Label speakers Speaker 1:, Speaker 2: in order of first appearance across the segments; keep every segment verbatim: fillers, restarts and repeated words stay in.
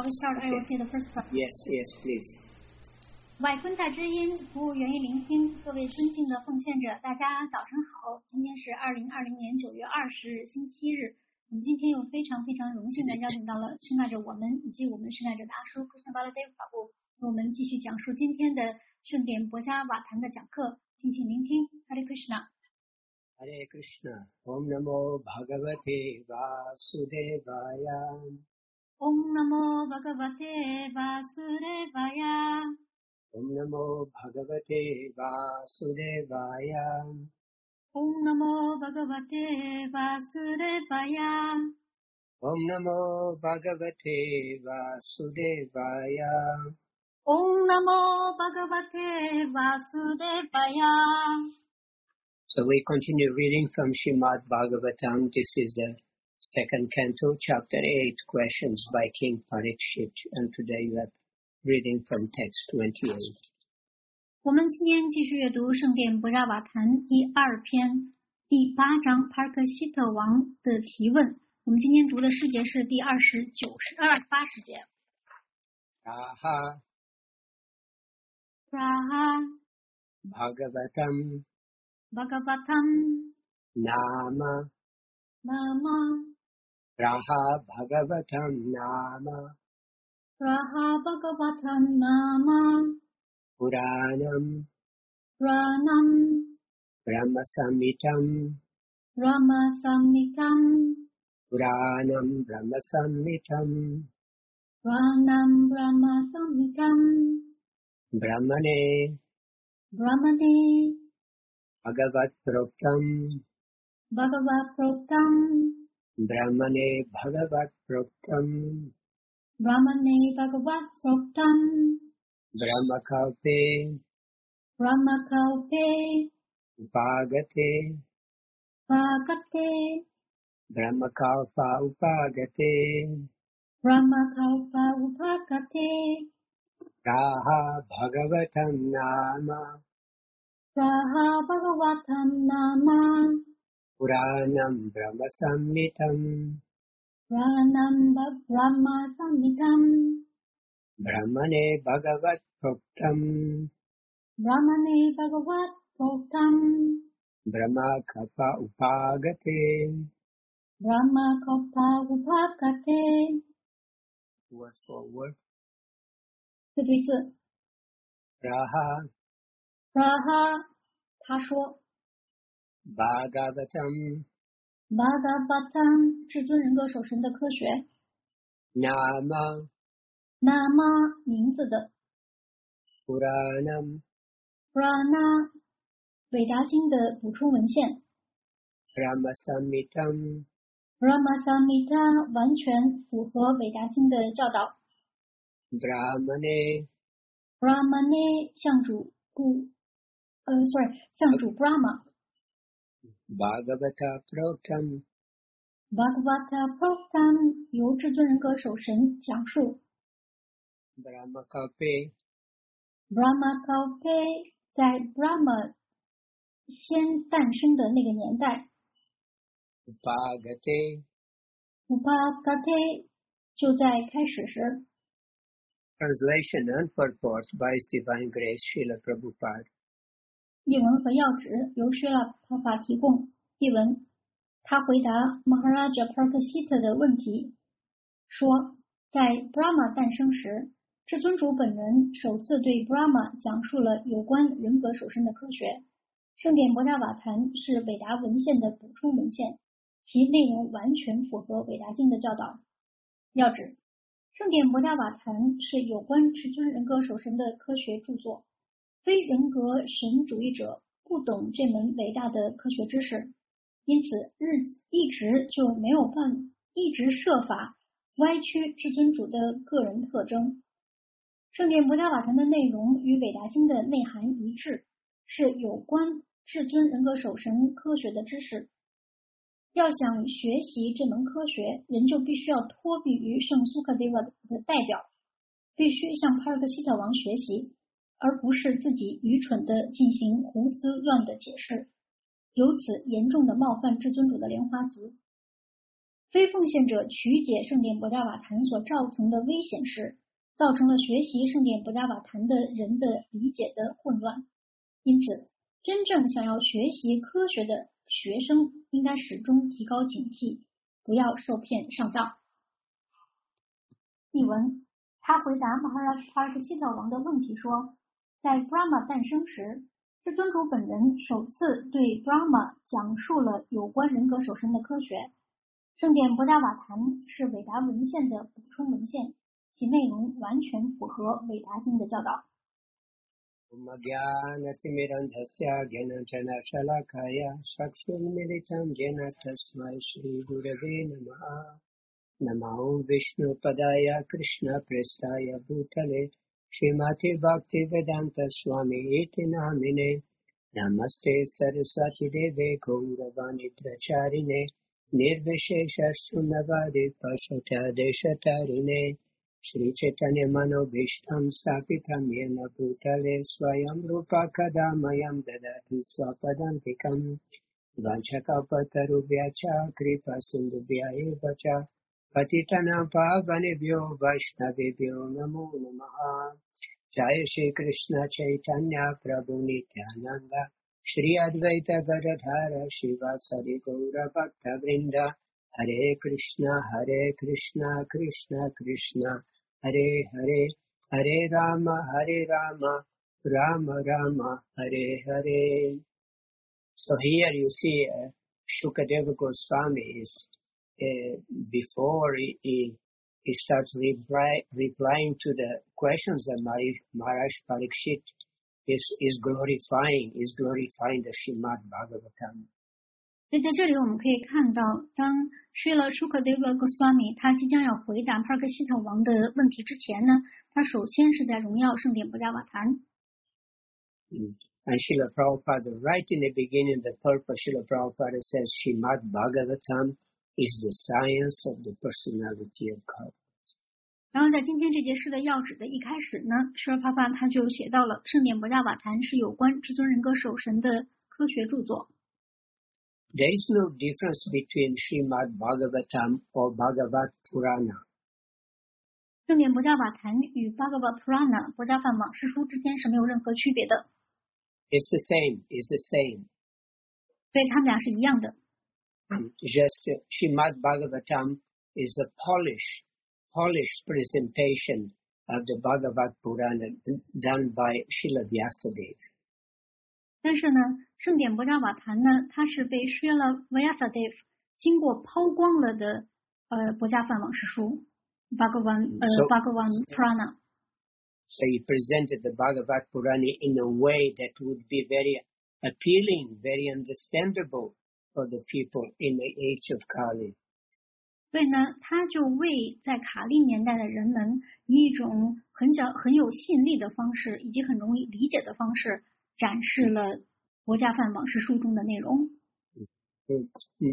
Speaker 1: Shall we start? I will say the first part.
Speaker 2: Yes, yes, please.
Speaker 1: 外昆塔之音，服务源于聆听。各位尊敬的奉献者，大家早上好。今天是二零二零年九月二十日，星期日。我们今天又非常非常荣幸的邀请到了圣爱者我们以及我们圣爱者的阿叔 Krishna Baladev 法布，为我们继续讲述今天的圣典博伽瓦坛的讲课，敬请聆听。Hare Krishna。Hare
Speaker 2: Krishna. Om Namo Bhagavate Vasudevaya.
Speaker 1: Om Namo Bhagavate Vasudevaya.
Speaker 2: Om Namo Bhagavate Vasudevaya.
Speaker 1: Om Namo Bhagavate Vasudevaya.
Speaker 2: Om Namo Bhagavate Vasudevaya.
Speaker 1: Om Namo Bhagavate Vasudevaya.
Speaker 2: So we continue reading from Srimad Bhagavatam. This is the second canto, chapter eight, questions by King Parikshit. And today we are reading from text twenty-eight.
Speaker 1: 我们今天继续阅读圣典博伽瓦坛第二篇第八章帕克希特王的提问。我们今天读的诗节是第二十九诗、二十八诗节。
Speaker 2: Raha
Speaker 1: Raha
Speaker 2: Bhagavatam
Speaker 1: Bhagavatam
Speaker 2: Nama
Speaker 1: Nama
Speaker 2: Raha Bhagavatam Nama
Speaker 1: Raha Bhagavatam Nama
Speaker 2: Puranam
Speaker 1: Pranam
Speaker 2: Brahma Samhitam
Speaker 1: Brahma Samhitam
Speaker 2: Puranam Brahma Samhitam
Speaker 1: Pranam Brahma Samhitam
Speaker 2: Brahmane
Speaker 1: Brahmane
Speaker 2: Bhagavat Proktam
Speaker 1: Bhagavat Proktam
Speaker 2: Brahmane Bhagavat Proktam
Speaker 1: Brahmane Bhagavat Proktam
Speaker 2: Brahmakalpe
Speaker 1: Brahmakalpe
Speaker 2: Upagate
Speaker 1: Bhagate
Speaker 2: Brahmakalpa Upagate
Speaker 1: Brahmakalpa Upagate
Speaker 2: Raha Bhagavatam Nama
Speaker 1: Raha Bhagavatam Nama
Speaker 2: Puranam Brahma Samhitam
Speaker 1: Pranam Brahma Samhitam
Speaker 2: Brahmane Bhagavat Proktam
Speaker 1: Brahmane Bhagavat Proktam
Speaker 2: Brahma Kalpa Upagate
Speaker 1: Brahmakalpa Upagate
Speaker 2: Word for word
Speaker 1: 字对字
Speaker 2: Raha
Speaker 1: Raha 他说
Speaker 2: Bhagavatam
Speaker 1: Bhagavatam 至尊人格守神的科学
Speaker 2: Nama
Speaker 1: Nama 名字的
Speaker 2: Puranam
Speaker 1: Purana 韦达经的补充文献
Speaker 2: Brahma Samhitam
Speaker 1: Brahma Samhita 完全符合韦达经的教导
Speaker 2: Brahmane
Speaker 1: Brahmane 向主不呃 sorry 向主 Brahma
Speaker 2: Bhagavata Proktam
Speaker 1: Bhagavata Proktam 由至尊人格守神讲述
Speaker 2: Brahmakalpe
Speaker 1: Brahma Kalpe 在 Brahma 先诞生的那个年代
Speaker 2: Upagate
Speaker 1: Upagate 就在开始时
Speaker 2: Translation and purport by His Divine Grace Srila Prabhupada
Speaker 1: 译文和要旨由薛拉帕法提供。译文，他回答 Maharaja Parikshita 的问题，说，在 Brahma 诞生时，至尊主本人首次对 Brahma 讲述了有关人格守身的科学。圣典博伽瓦坛是韦达文献的补充文献，其内容完全符合韦达经的教导。要旨，圣典博伽瓦坛是有关至尊人格守神的科学著作。非人格神主义者不懂这门伟大的科学知识，因此日一直就没有办一直设法歪曲至尊主的个人特征。圣典博伽瓦坛的内容与韦达经的内涵一致，是有关至尊人格守神科学的知识。要想学习这门科学，人就必须要托庇于圣苏克迪瓦的代表，必须向帕尔克希特王学习，而不是自己愚蠢地进行胡思乱的解释，由此严重的冒犯至尊主的莲花族。 非奉献者曲解圣典博伽瓦坛所造成的危险时，造成了学习圣典博伽瓦坛的人的理解的混乱。因此，真正想要学习科学的学生应该始终提高警惕，不要受骗上当。译文：他回答 Maharaj Parikshita 王的问题说，在 Brahma 诞生时，至尊主本人首次对 Brahma 讲述了有关人格守身的科学。圣典博伽瓦坛是韦达文献的补充文献，其内容完全符合韦达经的教导。
Speaker 2: नमो विष्णुपदाय कृष्णप्रेष्ठाय भूतले श्रीमते भक्तिवेदान्त स्वामी इति नामिने नमस्ते सरस्वती देवे गौरवाणी प्रचारिणे निर्विशेष शून्यवादी पशुतादेशतारिणे श्रीचैतन्य मनोभीष्टं स्थापितं येन भूतले स्वयं रूपा कदा मह्यं ददाति स्वपदान्तिकम् वाञ्छकल्पतरुभ्यश्च कृपा सिन्धुभ्य एव च पतितानां पावनेभ्यो वैष्णवेभ्यो नमो नमः। जय श्री कृष्ण चैतन्य प्रभु नित्यानंद श्री अद्वैत गदाधर शिवासादि गौर भक्तवृंद हरे कृष्ण हरे कृष्ण कृष्ण कृष्ण हरे हरे हरे राम हरे Ram Ram Ram Hare Hare. So here you see uh, Shukadeva Goswami is Uh, before he, he, he starts reply, replying to the questions that Maharaj Parikshit is, is glorifying, is glorifying the Srimad Bhagavatam.
Speaker 1: 所以在这里我们可以看到，当 Srila Shukadeva Goswami 他即将要回答 Parikshita 王的问题之前呢，他首先是在荣耀圣典博伽瓦坛。
Speaker 2: Mm. And Srila Prabhupada, right in the beginning, the purpose, Srila Prabhupada says Srimad Bhagavatam is the science of the personality of God.
Speaker 1: 然后在今天这节诗的要旨的一开始呢，舍帕帕他就写到了圣典博伽瓦坛是有关至尊人格守神的科学著作。
Speaker 2: There is no difference between Srimad Bhagavatam or Bhagavad Purana.
Speaker 1: 圣典博伽瓦坛与 Bhagavad Purana 博伽梵往事书之间是没有任何区别的。
Speaker 2: It's the same. It's the same.
Speaker 1: 对，他们俩是一样的。
Speaker 2: Just uh, Srimad Bhagavatam is a polished, polished presentation of the Bhagavad Purana done by Srila Vyasadeva.
Speaker 1: 但是呢，圣典博伽瓦坛呢，它是被 Srila Vyasadeva 经过抛光了的呃博伽梵往事书 Bhagavan 呃
Speaker 2: So,
Speaker 1: Bhagavan Purana。
Speaker 2: So he presented the Bhagavad Purana in a way that would be very appealing, very understandable for the people in the age of Kali.
Speaker 1: 所以呢，他就为在卡利年代的人们以一种很讲很有吸引力的方式，以及很容易理解的方式，展示了博伽梵往事书中的内容。
Speaker 2: Uh,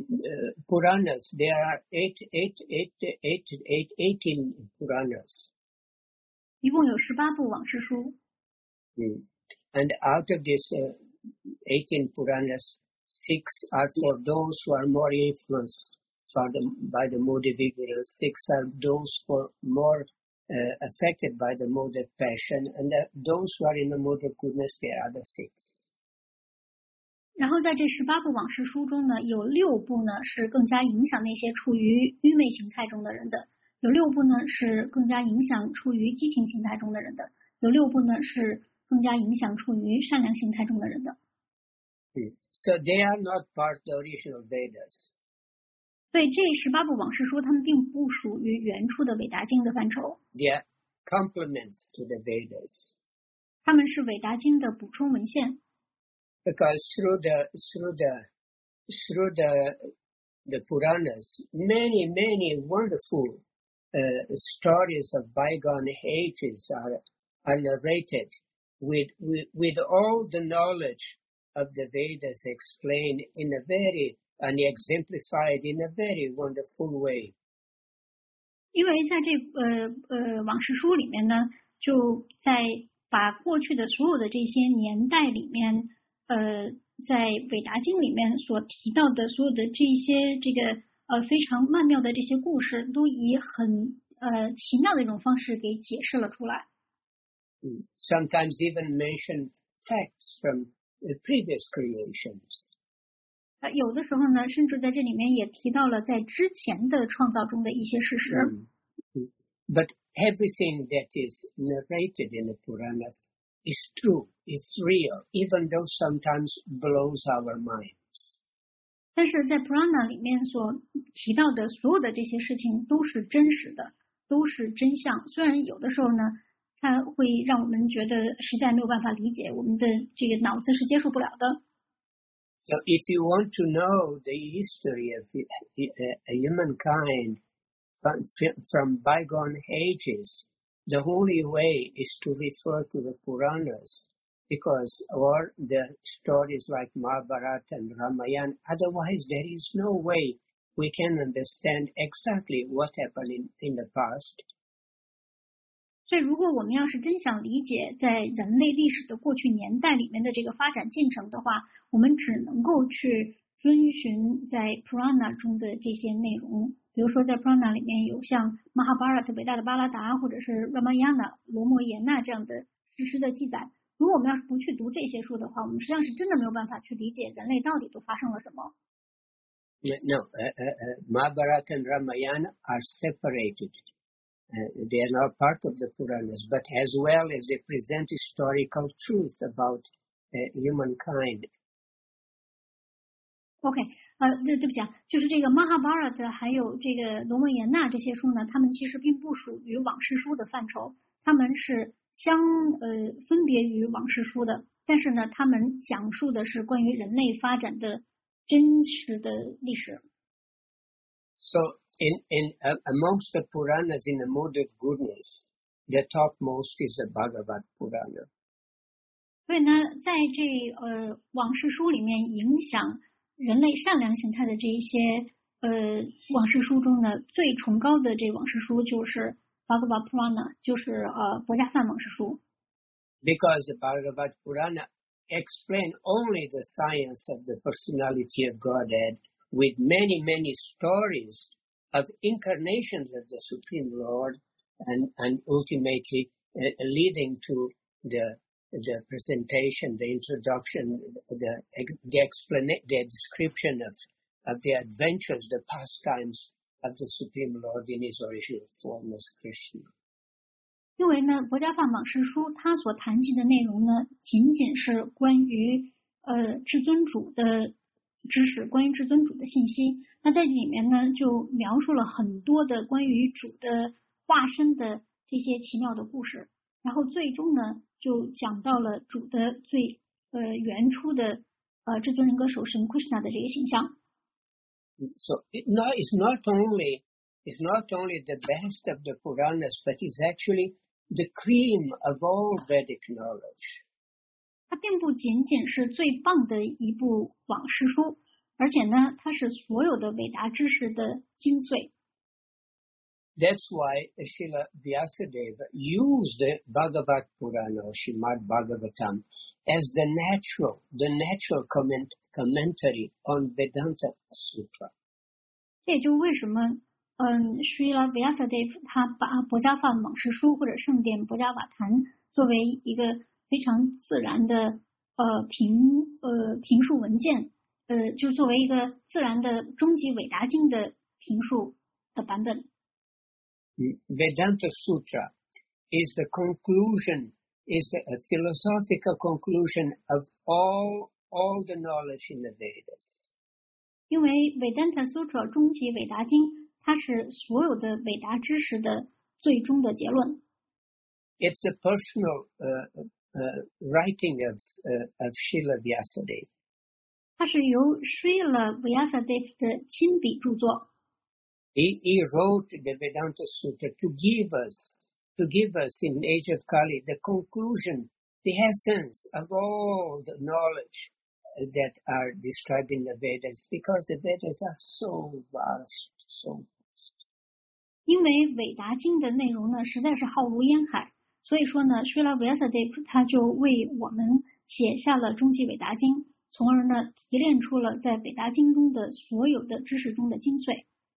Speaker 2: Puranas, there are eight, eight, eight, eight, eight, eighteen Puranas.
Speaker 1: 一共有十八部往事书。
Speaker 2: Mm. And out of these uh, eighteen Puranas, six are for those who are more influenced for the, by the mood of ignorance. Six are those who are more uh, affected by the mood of passion. And the, those who are in the mood of goodness, there are the six.
Speaker 1: 然后在这十八部往事书中呢，有六部呢是更加影响那些处于愚昧形态中的人的，有六部呢是更加影响处于激情形态中的人的，有六部呢是更加影响处于善良形态中的人的。
Speaker 2: So they are not part of the original Vedas.
Speaker 1: 所以这十八部往事书，它们并不属于原初的韦达经的范畴。
Speaker 2: They are complements to the Vedas.
Speaker 1: 它们是韦达经的补充文献。
Speaker 2: Because through the through the through the the Puranas, many many wonderful uh, stories of bygone ages are are narrated with, with with all the knowledge of the Vedas explained in a very and exemplified in a very wonderful way.
Speaker 1: 因为在这呃呃往事书里面呢，就在把过去的所有的这些年代里面。呃，在韦达经里面所提到的所有的这些这个呃非常曼妙的这些故事，都以很呃奇妙的一种方式给解释了出来。
Speaker 2: Sometimes even mention facts from the previous creations.
Speaker 1: 呃，有的时候呢，甚至在这里面也提到了在之前的创造中的一些事实。
Speaker 2: Mm. But everything that is narrated in the Puranas is true, is real, even though sometimes blows our minds.
Speaker 1: 但是在 Purana 里面所提到的所有的这些事情都是真实的，都是真相。虽然有的时候呢，它会让我们觉得实在没有办法理解，我们的这个脑子是接受不了的。
Speaker 2: So if you want to know the history of uh, humankind from, from bygone ages, the only way is to refer to the Puranas, because or the stories like Mahabharata and Ramayana. Otherwise, there is no way we can understand exactly what happened in, in the past.
Speaker 1: 所以，如果我们要是真想理解在人类历史的过去年代里面的这个发展进程的话，我们只能够去遵循在 Purana 中的这些内容。比如说，在 Purana 里面有像 Mahabharata 伟大的巴拉达，或者是 Ramayana 罗摩衍那这样的史诗的记载。如果我们要是不去读这些书的话，我们实际上是真的没有办法去理解人类到底都发生了什么。
Speaker 2: No, uh, uh, Mahabharata and Ramayana are separated. Uh, they are not part of the Puranas, but as well as they present historical truth about uh, humankind.
Speaker 1: OK， 呃，对对不起啊，就是这个 Mahabharata 还有这个罗摩衍那这些书呢，他们其实并不属于往事书的范畴，他们是相呃分别于往事书的，但是呢，他们讲述的是关于人类发展的真实的历史。
Speaker 2: So in in uh, amongst the Puranas in the mode of goodness, the topmost is the Bhagavad Purana.
Speaker 1: 所以呢，在这呃往事书里面影响人类善良形态的这一些呃往事书中呢，最崇高的这往事书就是 Bhagavad Purana， 就是呃薄伽梵往事书。
Speaker 2: Because the Bhagavad Purana explain only the science of the personality of Godhead with many many stories of incarnations of the Supreme Lord, and and ultimately uh, leading to the the presentation, the introduction, the the explanation, the description of of the adventures, the pastimes of the Supreme Lord in His original form as Krishna.
Speaker 1: 因为呢，薄伽梵往事书它所谈及的内容呢，仅仅是关于呃至尊主的知识，关于至尊主的信息。那在里面呢，就描述了很多的关于主的化身的这些奇妙的故事，然后最终呢，就讲到了主的最呃原初的呃至尊人格守神 Krishna 的这个形象。
Speaker 2: So it not, it's not only it's not only the best of the Puranas, but it's actually the cream of all Vedic knowledge.
Speaker 1: 它并不仅仅是最棒的一部往事书，而且呢，它是所有的伟大知识的精髓。
Speaker 2: That's why Srila Vyasadeva used the Bhagavad Purana or Srimad Bhagavatam as the natural, the natural comment, commentary on Vedanta Sutra.
Speaker 1: 这也就为什么，嗯，Srila Vyasadeva 他把薄伽梵往事书或者圣典薄伽瓦坛作为一个非常自然的呃评呃评述文件，呃，就作为一个自然的终极伟达经的评述的版本。
Speaker 2: Vedanta Sutra is the conclusion, is the a philosophical conclusion of all all the knowledge in the Vedas.
Speaker 1: 因为 Vedanta Sutra 终极伟达经，它是所有的伟达知识的最终的结论。
Speaker 2: It's a personal uh, uh, writing of uh, of Srila Vyasadeva.
Speaker 1: 它是由 Srila Vyasadeva 的亲笔著作。
Speaker 2: He, he wrote the Vedanta Sutra to give us, to give us in age of Kali the conclusion, the essence of all the knowledge that are described in the Vedas, because the Vedas are so vast, so vast.
Speaker 1: 因为伟达经的内容呢，实在是浩如烟海，所以说呢，Srila Vyasadeva 他就为我们写下了终极伟达经，从而呢提炼出了在伟达经中的所有的知识中的精髓。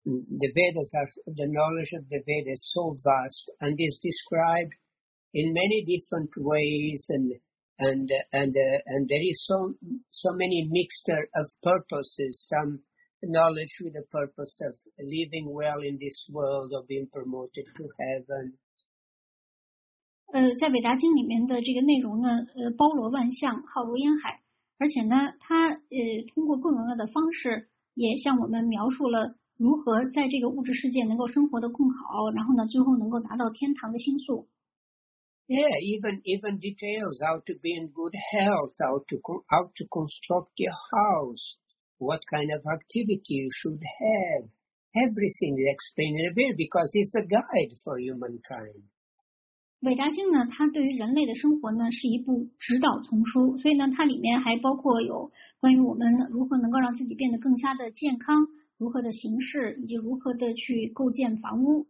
Speaker 2: the Vedas are, the knowledge of the Vedas is so vast and is described in many different ways, and and and uh, and there is so so many mixture of purposes. Some knowledge with the purpose of living well in this world or being promoted to heaven.
Speaker 1: 呃，在韦达经里面的这个内容呢，呃，包罗万象，浩如烟海，而且呢，它呃通过各种各样的方式，也向我们描述了如何在这个物质世界能够生活得更好，然后呢，最后能够达到天堂的星宿。
Speaker 2: Yeah, even even details how to be in good health, how to how to construct your house, what kind of activity you should have. Everything is explained in a way because it's a guide for humankind.
Speaker 1: 韦达经呢，它对于人类的生活呢是一部指导丛书，所以呢，它里面还包括有关于我们如何能够让自己变得更加的健康，如何的行事，以及如何的去构建房屋。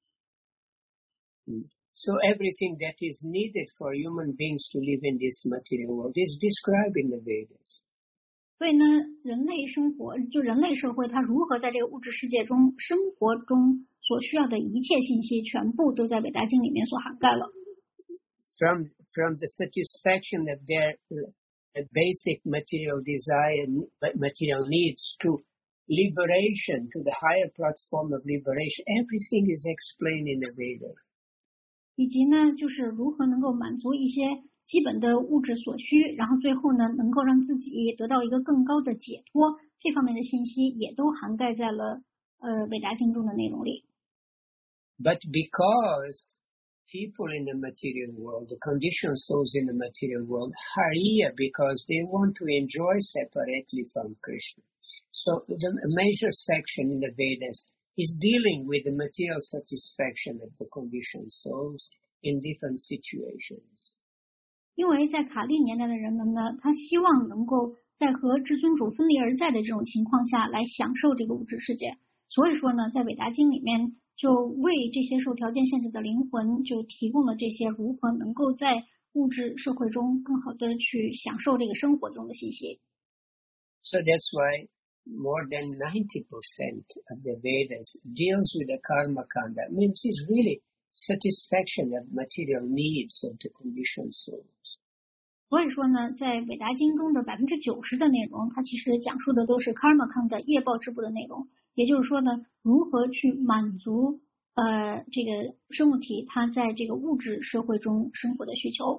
Speaker 2: Mm. So everything that is needed for human beings to live in this material world is described in the Vedas.
Speaker 1: 所以呢，人类生活就人类社会，它如何在这个物质世界中生活中所需要的一切信息，全部都在韦达经里面所涵盖了。
Speaker 2: From from the satisfaction of their uh, basic material desire, material needs, to liberation, to the higher platform of liberation, everything is explained in the Vedas.
Speaker 1: 以及呢，就是如何能够满足一些基本的物质所需，然后最后呢，能够让自己得到一个更高的解脱，这方面的信息也都涵盖在了呃韦达经中的内容里。
Speaker 2: But because people in the material world, the conditioned souls in the material world, are here because they want to enjoy separately from Krishna. So the major section in the Vedas is dealing with the material satisfaction of the conditioned souls in different situations.
Speaker 1: 因为在卡利年代的人们呢，他希望能够在和至尊主分离而在的这种情况下来享受这个物质世界，所以说呢，在韦达经里面就为这些受条件限制的灵魂就提供了这些如何能够在物质社会中更好的去享受这个生活中的信息。
Speaker 2: So that's why more than ninety percent of the Vedas deals with the karma kanda. It means it's really satisfaction of material needs of the conditioned souls.
Speaker 1: 所以说呢，在韦达经中的百分之九十的内容，它其实讲述的都是 karma kanda 业报之部的内容。也就是说呢，如何去满足呃这个生物体它在这个物质社会中生活的需求。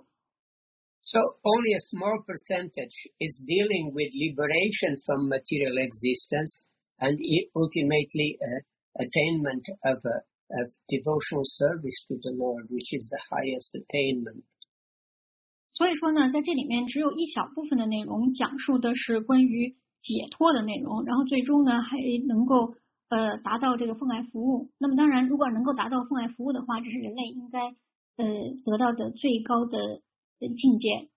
Speaker 2: So only a small percentage is dealing with liberation from material existence and ultimately uh, attainment of, uh, of devotional service to the Lord, which is the highest attainment.
Speaker 1: 所以说呢，在这里面只有一小部分的内容讲述的是关于解脱的内容，然后最终呢还能够呃达到这个奉爱服务。那么当然，如果能够达到奉爱服务的话，这是人类应该呃得到的最高的境界。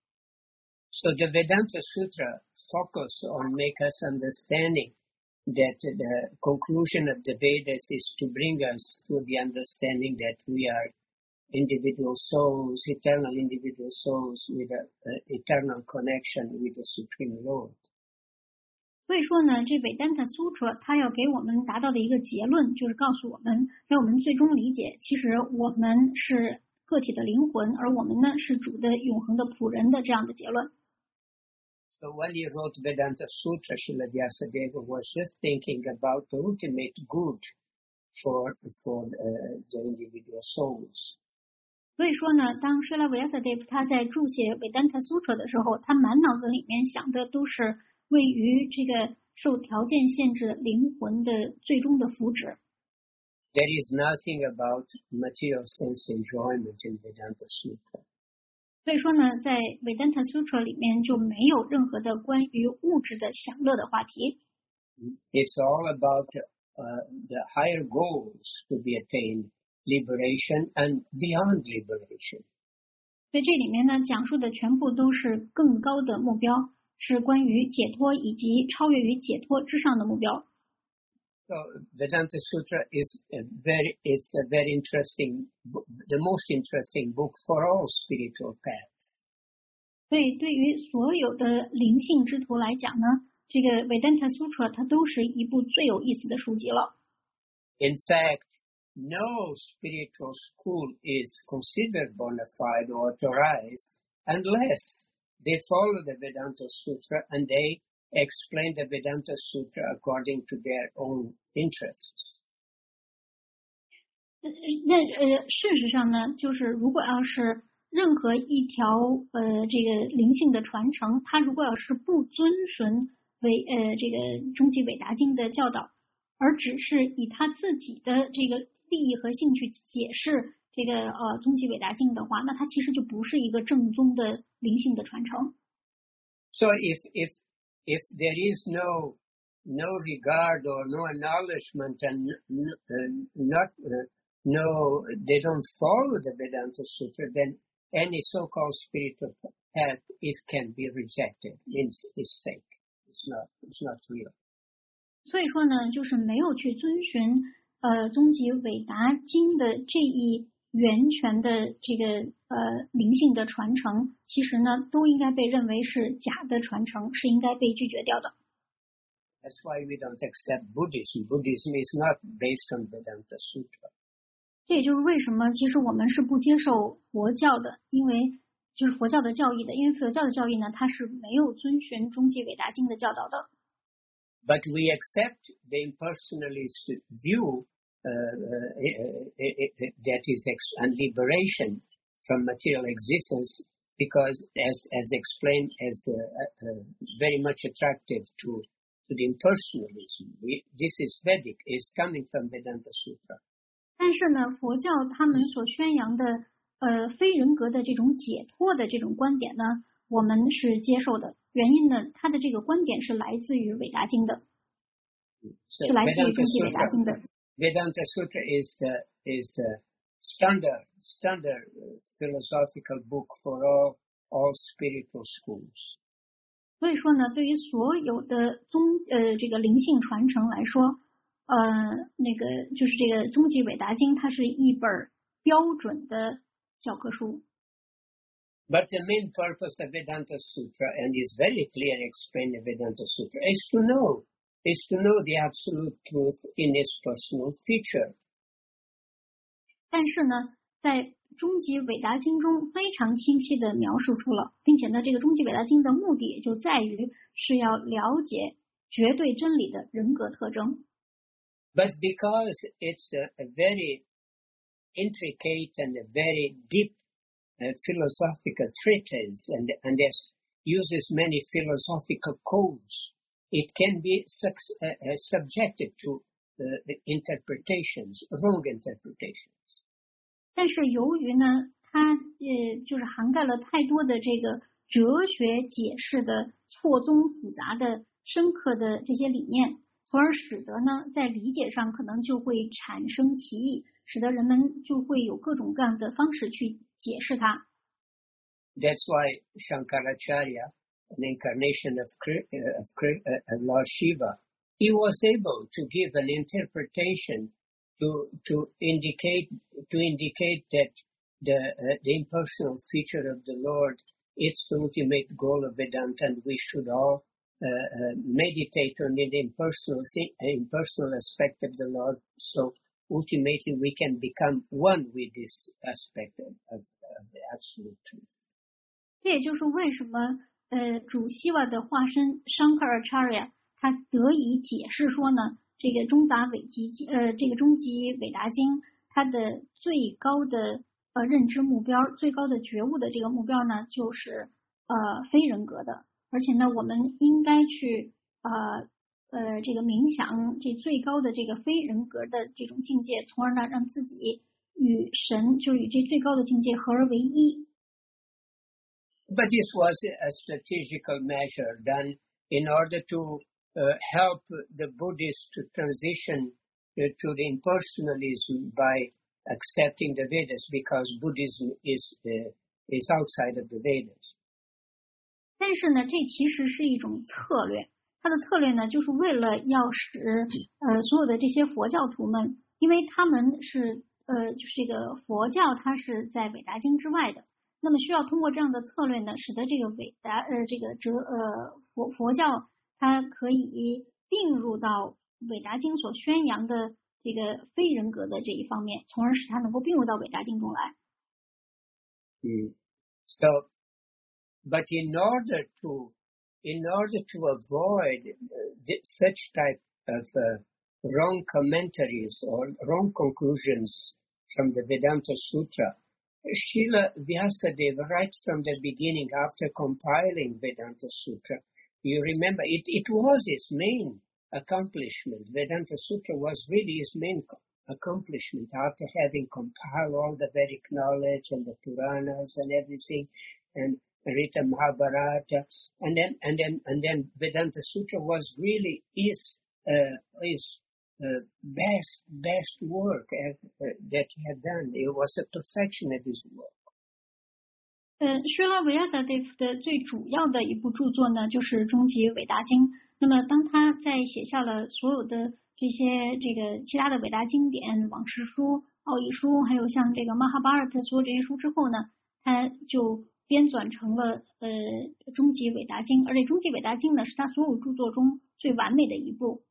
Speaker 2: So the Vedanta Sutra focus on make us understanding that the conclusion of the Vedas is to bring us to the understanding that we are individual souls, eternal individual souls with an eternal connection with the Supreme Lord.
Speaker 1: 所以说呢，这韦丹塔苏特它要给我们达到的一个结论，就是告诉我们，让我们最终理解，其实我们是个体的灵魂，而我们呢是主的永恒的仆人的这样的结论。
Speaker 2: So when he wrote Vedanta Sutra, Srila Vyasadeva was just thinking about the ultimate good for for uh, the individual souls.
Speaker 1: 所以说呢，当 Srila Vyasadeva 他在注写 Vedanta Sutra 的时候，他满脑子里面想的都是位于这个受条件限制灵魂的最终的福祉。
Speaker 2: There is nothing about material sense enjoyment in Vedanta Sutra.
Speaker 1: 所以说呢，在 Vedanta Sutra 里面就没有任何的关于物质的享乐的话题。
Speaker 2: It's all about uh, the higher goals to be attained, liberation and beyond liberation.
Speaker 1: 所以这里面呢，讲述的全部都是更高的目标，是关于解脱以及超越于解脱之上的目标。
Speaker 2: So Vedanta Sutra is a very, it's a very interesting, the most interesting book for all spiritual paths.
Speaker 1: 所以对于所有的灵性之徒来讲呢，这个 Vedanta Sutra 它都是一部最有意思的书籍了。
Speaker 2: In fact, no spiritual school is considered bona fide or authorized unless they follow the Vedanta Sutra and they explain the Vedanta Sutra according to their own interests.
Speaker 1: 那呃，事实上呢，就是如果要是任何一条呃这个灵性的传承，它如果要是不遵循为呃这个终极伟达经的教导，而只是以他自己的这个利益和兴趣解释这个呃终极伟达经的话，那它其实就不是一个正宗的灵性的传承。
Speaker 2: So if if if there is no no regard or no acknowledgement and uh, not uh, no they don't follow the Vedanta Sutra, then any so-called spiritual path is can be rejected. It's, it's fake. It's not. It's not real.
Speaker 1: 所以说呢，就是没有去遵循呃终极伟达经的这一源泉的这个呃灵性的传承，其实呢都应该被认为是假的传承，是应该被拒绝掉的。
Speaker 2: That's why we don't accept Buddhism. Buddhism is not based on Vedanta Sutra.
Speaker 1: 这也就是为什么其实我们是不接受佛教的，因为就是佛教的教义的，因为佛教的教义呢，它是没有遵循终极伟达经的教导的。
Speaker 2: But we accept the impersonalist view uh, uh, uh, that is ex- and liberation from material existence, because as as explained as uh, uh, very much attractive to to the impersonalism. We, this is Vedic, is coming from Vedanta Sutra.
Speaker 1: 但是呢，佛教他们所宣扬的呃非人格的这种解脱的这种观点呢，我们是接受的。原因呢，它的这个观点是来自于伟达经的，
Speaker 2: So
Speaker 1: 是来自于
Speaker 2: Vedanta
Speaker 1: 终极伟达经的。
Speaker 2: Sutra, Vedanta Sutra is the is the standard standard philosophical book for all all spiritual schools.
Speaker 1: 所以说呢，对于所有的宗呃这个灵性传承来说，呃那个就是这个终极伟达经，它是一本标准的教科书。
Speaker 2: But the main purpose of Vedanta Sutra, and is very clear explained in Vedanta Sutra, is to know, is to know the absolute truth in its personal feature.
Speaker 1: 但是呢，在终极伟达经中非常清晰地描述出了，并且呢，这个终极伟达经的目的也就在于是要了解绝对真理的人格特征。
Speaker 2: But because it's a, a very intricate and a very deep uh, philosophical treatise and, and it uses many philosophical codes, it can be sub, uh, uh, subjected to uh, interpretations, wrong interpretations.
Speaker 1: 但是由于呢，它呃就是涵盖了太多的这个哲学解释的错综复杂的深刻的这些理念，从而使得呢在理解上可能就会产生歧义，使得人们就会有各种各样的方式去解释它。
Speaker 2: That's why Shankaracharya, an incarnation of, uh, of uh, Lord Shiva, he was able to give an interpretation to to indicate to indicate that the uh, the impersonal feature of the Lord, it's the ultimate goal of Vedanta, and we should all uh, uh, meditate on the impersonal thing, impersonal aspect of the Lord. So ultimately, we can become one with this aspect of, of, of the absolute truth.
Speaker 1: 这也就是为什么呃主希瓦的化身 Shankaracharya 他得以解释说呢，这个中达伟极呃这个终极伟达经它的最高的呃认知目标，最高的觉悟的这个目标呢，就是呃非人格的，而且呢我们应该去呃呃这个冥想这最高的这个非人格的这种境界，从而呢让自己与神就是与这最高的境界合而为一。
Speaker 2: But this was a strategical measure done in order to uh, help the Buddhists to transition uh, to the impersonalism by accepting the Vedas, because Buddhism is uh, is outside of the Vedas.
Speaker 1: 但是呢，这其实是一种策略。它的策略呢，就是为了要使呃所有的这些佛教徒们，因为他们是呃就是这个佛教，它是在伟达经之外的。 那么需要通过这样的策略呢，使得这个伟达呃这个哲呃佛佛教它可以并入到伟达经所宣扬的这个非人格的这一方面，从而使它能够并入到伟大经中来。
Speaker 2: Mm. So, but in order to, in order to avoid uh, such type of uh, wrong commentaries or wrong conclusions from the Vedanta Sutra, Srila Vyasadeva, right from the beginning, after compiling Vedanta Sutra, you remember it, it was his main accomplishment. Vedanta Sutra was really his main accomplishment after having compiled all the Vedic knowledge and the Puranas and everything, and written Mahabharata, and then and then and then Vedanta Sutra was really his uh, his uh, best best work uh, that he had done. It was a perfection of his work.
Speaker 1: 呃，Srila Vyasadeva 的最主要的一部著作呢，就是《终极伟大经》。那么，当他在写下了所有的这些这个其他的伟大经典、往事书、奥义书，还有像这个《Mahabharata》所有这些书之后呢，他就编纂成了呃《终极伟大经》，而且《终极伟大经》呢是他所有著作中最完美的一部。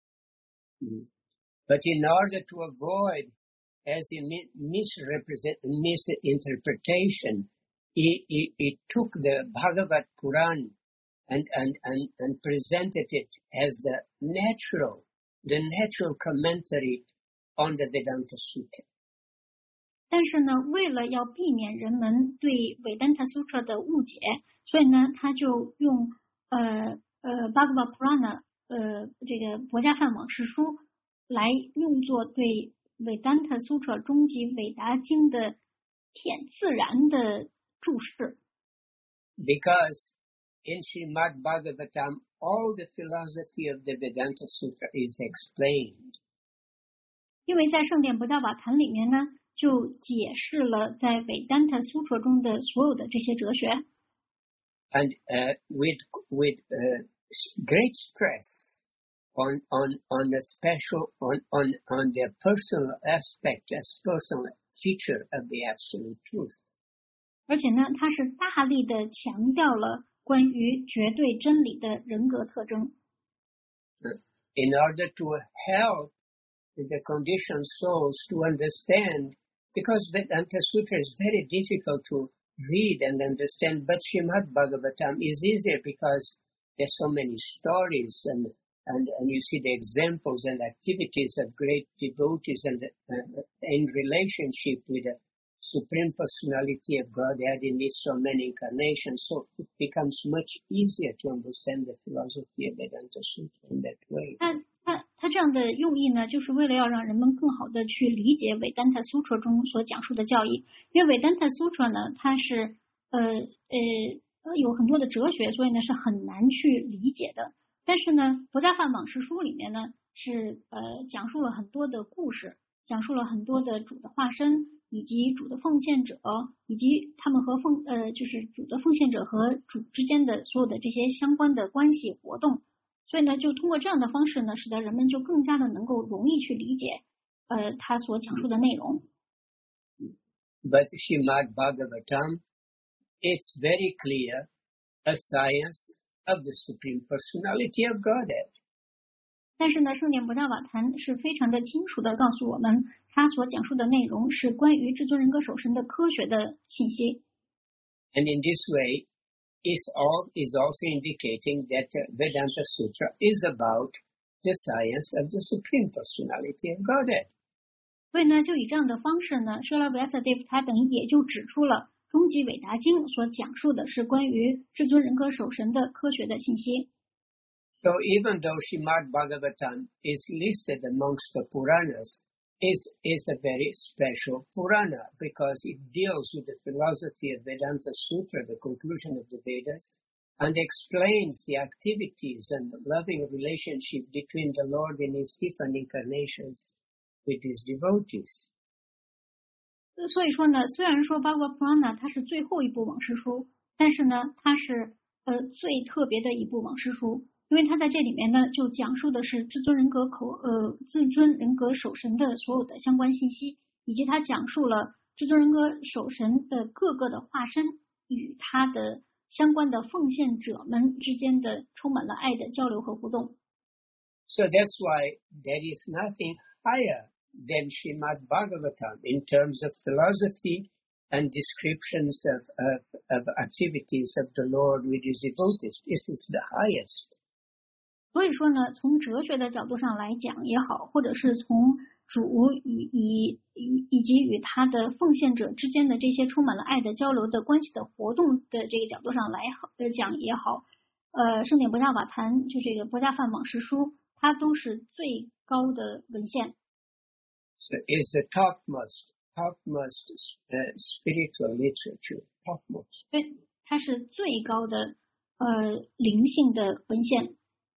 Speaker 2: Mm. But in order to avoid as a misrepresent misinterpretation, he, he, he took the Bhagavad Puran and, and, and, and presented it as the natural, the natural commentary on the Vedanta Sutra.
Speaker 1: 但是呢，为了要避免人们对韦丹塔 Sutra 的误解，所以呢，他就用呃呃 Bhagavad Purana 呃这个薄伽梵往事书来用作对韦丹塔 Sutra 终极伟达经的天自然的注释。
Speaker 2: Because in Srimad Bhagavatam, all the philosophy of the Vedanta Sutra is explained.
Speaker 1: 因为在圣典薄伽法坛里面呢，就解释了在韦丹塔 Sutra 中的所有的这些哲学。
Speaker 2: And uh, with with uh, great stress on on on the special on on on the personal aspect as personal feature of the absolute truth.
Speaker 1: 而且呢，它是大力的强调了关于绝对真理的人格特征。
Speaker 2: In order to help the conditioned souls to understand, because Vedanta Sutra is very difficult to read and understand, but Srimad Bhagavatam is easier because there's so many stories and and, and you see the examples and activities of great devotees and uh, in relationship with the Supreme Personality of Godhead in these so many incarnations, so it becomes much easier to understand the philosophy of Vedanta Sutra in that way.
Speaker 1: 它它它这样的用意呢，就是为了要让人们更好的去理解韦丹塔 Sutra 中所讲述的教义。因为韦丹塔 Sutra 呢，它是呃呃有很多的哲学，所以呢是很难去理解的。但是呢，薄伽梵往事书里面呢是呃讲述了很多的故事，讲述了很多的主的化身，以及主的奉献者，以及他们和奉呃就是主的奉献者和主之间的所有的这些相关的关系活动。所以呢，就通过这样的方式呢，使得人们就更加的能够容易去理解呃他所讲述的内容。
Speaker 2: But Srimad Bhagavatam, it's very clear a science of the Supreme Personality of Godhead.
Speaker 1: 但是呢，圣典薄伽法坛是非常的清楚的告诉我们，他所讲述的内容是关于至尊人格守神的科学的信息。
Speaker 2: And in this way, is all is also indicating that uh, Vedanta Sutra is about the science of the Supreme Personality of Godhead.
Speaker 1: 所以呢，就以这样的方式呢，Srila Vyasadeva他等于也就指出了终极伟达经所讲述的是关于至尊人格守神的科学的信息。
Speaker 2: So even though Srimad Bhagavatam is listed amongst the Puranas, is is a very special Purana because it deals with the philosophy of Vedanta Sutra, the conclusion of the Vedas, and explains the activities and the loving relationship between the Lord in his different incarnations with his devotees.
Speaker 1: 所以说呢，虽然说 Bhagavad Purana 它是最后一部往事书，但是呢，它是呃最特别的一部往事书。因为他在这里面呢，就讲述的是至尊人格口呃至尊人格守神的所有的相关信息，以及他讲述了至尊人格守神的各个的化身与他的相关的奉献者们之间的充满了爱的交流和互动。
Speaker 2: So that's why there is nothing higher than Srimad Bhagavatam in terms of philosophy and descriptions of, of, of activities of the Lord with his devotees. This is the highest.
Speaker 1: 所以说呢，从哲学的角度上来讲也好，或者是从主与以以以及与他的奉献者之间的这些充满了爱的交流的关系的活动的这个角度上来好呃讲也好，呃，圣典博伽法坛就这个博伽梵往事书，它都是最高的文献。
Speaker 2: So is the topmost, topmost uh, spiritual literature, topmost.
Speaker 1: 对，它是最高的呃灵性的文献。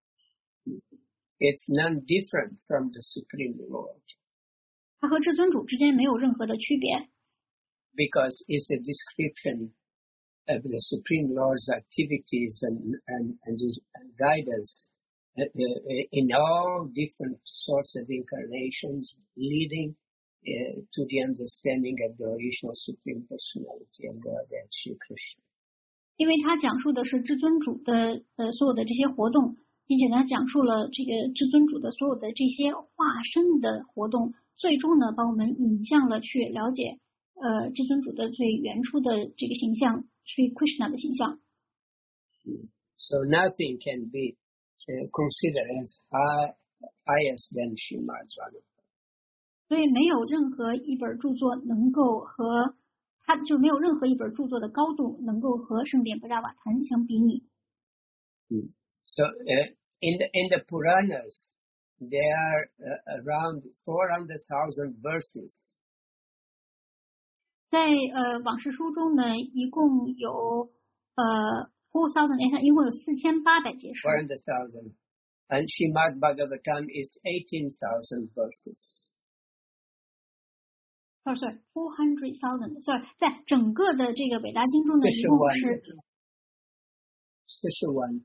Speaker 2: It's none different from the Supreme Lord.
Speaker 1: 它和至尊主之间没有任何的区别。
Speaker 2: Because it's a description of the Supreme Lord's activities and, and, and, and guidance uh, uh, in all different sorts of incarnations, leading uh, to the understanding of the original Supreme Personality of Godhead, Sri Krishna.
Speaker 1: 因为它讲述的是至尊主的呃所有的这些活动，并且它讲述了这个至尊主的所有的这些化身的活动，最终呢把我们引向了去了解呃至尊主的最原初的这个形象 Sri Krishna 的形象。
Speaker 2: So nothing can be uh, considered as high, highest than Srimad Bhagavatam.
Speaker 1: 所以没有任何一本著作能够和它就没有任何一本著作的高度能够和圣典博伽瓦坛相比拟。
Speaker 2: Mm. So uh, in the in the Puranas, there are uh, around four hundred thousand verses.
Speaker 1: 在呃往事书中呢，一共有呃 four thousand， 一共有四千八百节诗。
Speaker 2: Four hundred thousand, and Srimad Bhagavatam is eighteen thousand verses.
Speaker 1: Sorry, sorry, four hundred thousand. Sorry， 在整个的这个伟大经中呢，一共是
Speaker 2: 四十万。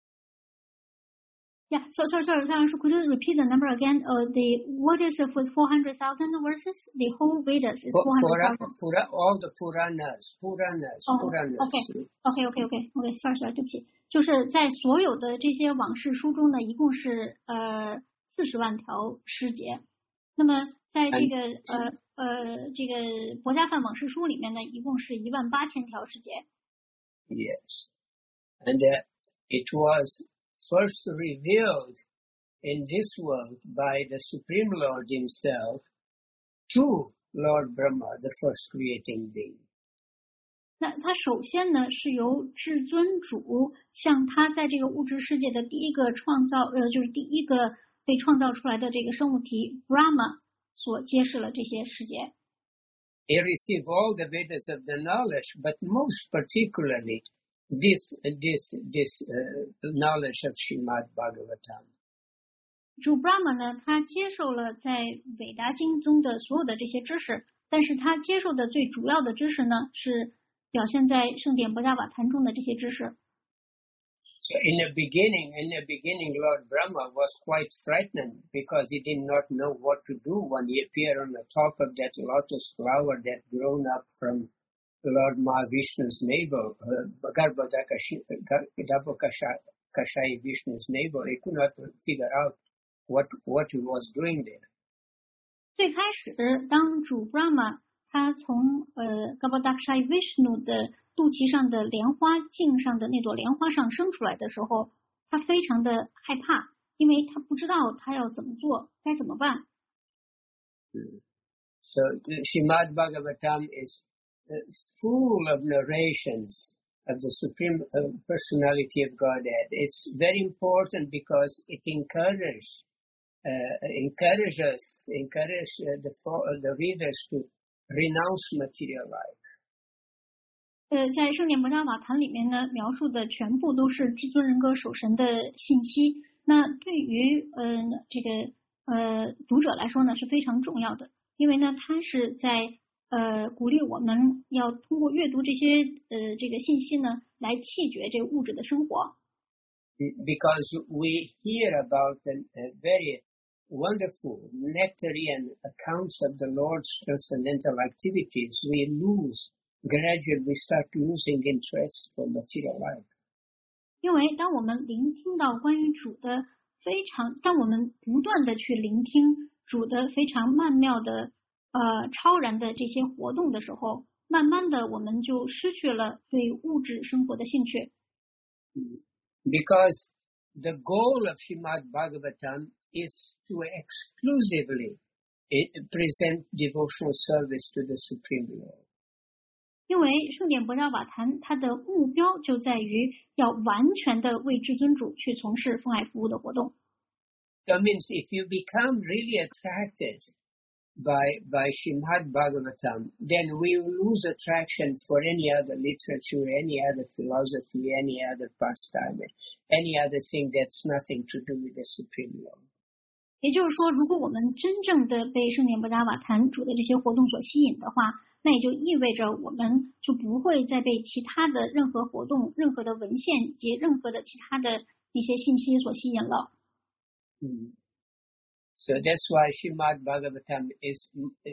Speaker 1: Yeah, so sorry, sorry, sorry. Could you repeat the number again? Uh, the what is it for four hundred thousand verses? The whole Vedas is four hundred thousand.
Speaker 2: Pura, all the Puranas, Puranas,
Speaker 1: oh,
Speaker 2: Puranas.
Speaker 1: Okay, okay, okay, okay, okay. Sorry, sorry, 对不起。就是在所有的这些往事书中呢，一共是呃四十万条诗节。那么在这个呃呃这个博伽梵往事书里面呢，一共是一万八千条诗节。
Speaker 2: Yes, and uh, it was first revealed in this world by the Supreme Lord himself to Lord Brahma, the first creating being.
Speaker 1: 那他首先呢是由至尊主向他在这个物质世界的第一个创造呃就是第一个被创造出来的这个生物体 Brahma 所揭示了这些世界。
Speaker 2: He received all the Vedas of the knowledge, but most particularly this this this uh, knowledge of Srimad Bhagavatam.
Speaker 1: 主 Brahma 呢，他接受了在伟达经中的所有的这些知识，但是他接受的最主要的知识呢，是表现在圣典博伽瓦坛中的这些知识。
Speaker 2: So in the beginning, in the beginning, Lord Brahma was quite frightened because he did not know what to do when he appeared on the top of that lotus flower that grown up from Lord Mahavishnu's navel, Garbhodakashayi Vishnu's navel. He could not figure out what what he was doing there.
Speaker 1: 最开始，当主 Brahma 他从呃 Garbhodakashayi Vishnu 的肚脐上的莲花茎上的那朵莲花上升出来的时候，他非常的害怕，因为他不知道他要怎么做，该怎么办。
Speaker 2: So Srimad Bhagavatam is full of narrations of the Supreme Personality of Godhead. It's very important because it encourages uh, encourages encourages the the readers to renounce material life.
Speaker 1: 呃，在圣典博伽瓦坛里面呢，描述的全部都是至尊人格守神的信息。那对于呃这个呃读者来说呢，是非常重要的，因为呢，它是在呃鼓励我们要通过阅读这些呃这个信息呢，来弃绝这个物质的生活。
Speaker 2: Because we hear about the uh, very wonderful nectarian accounts of the Lord's transcendental activities, we lose. Gradually, we start losing interest for material life.
Speaker 1: 因为当我们聆听到关于主的非常，当我们不断的去聆听主的非常曼妙的呃超然的这些活动的时候，慢慢的我们就失去了对物质生活的兴趣。
Speaker 2: Because the goal of Srimad Bhagavatam is to exclusively present devotional service to the Supreme Lord.
Speaker 1: 因为圣典博扎瓦坛它的目标就在于要完全的为至尊主去从事奉爱服务的活动。
Speaker 2: That means if you become really attracted by by Srimad Bhagavatam, then we lose attraction for any other literature, any other philosophy, any other pastime, any other thing that's nothing to do with the Supreme Lord.
Speaker 1: 也就是说，如果我们真正的被圣典博扎瓦坛主的这些活动所吸引的话，那也就意味着我们就不会再被其他的任何活动、任何的文献及任何的其他的那些信息所吸引了。
Speaker 2: Mm. So that's why Srimad Bhagavatam is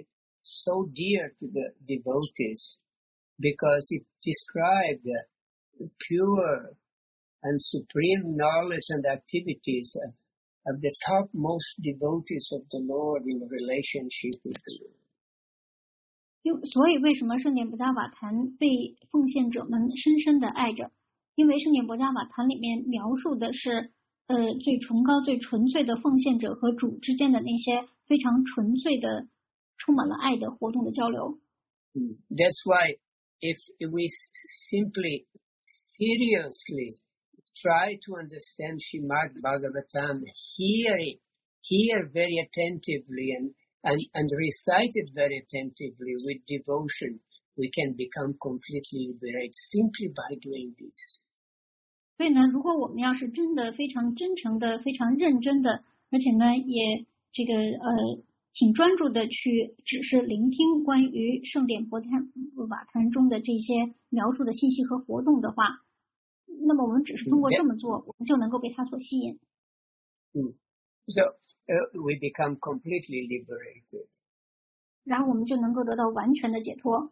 Speaker 2: so dear to the devotees, because it describes the pure and supreme knowledge and activities of, of the topmost devotees of the Lord in relationship with the Lord.
Speaker 1: 所以为什么圣典博扎瓦坛被奉献者们深深的爱着？因为圣典博扎瓦坛里面描述的是呃最崇高、最纯粹的奉献者和主之间的那些非常纯粹的、充满了爱的活动的交流。
Speaker 2: Mm. That's why if we simply seriously try to understand Srimad Bhagavatam, hear it, hear very attentively and And, and recite it very attentively with devotion, we can become completely liberated simply by doing this.
Speaker 1: 所以呢，如果我们要是真的非常真诚的、非常认真的，而且呢也这个呃挺专注的去只是聆听关于圣典博瓦坛中的这些描述的信息和活动的话，那么我们只是通过这么做，我们就能够被它所吸引。
Speaker 2: 嗯 So Uh, we become completely liberated.
Speaker 1: 然后我们就能够得到完全的解脱。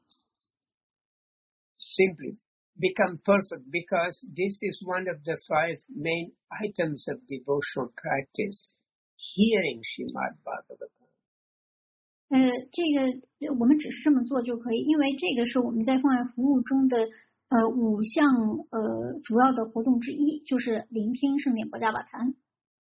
Speaker 2: Simply become perfect, because this is one of the five main items of devotional practice, hearing Srimad Bhagavatam.
Speaker 1: 呃，这个我们只是这么做就可以，因为这个是我们在奉爱服务中的呃五项呃主要的活动之一，就是聆听圣典博扎瓦坛。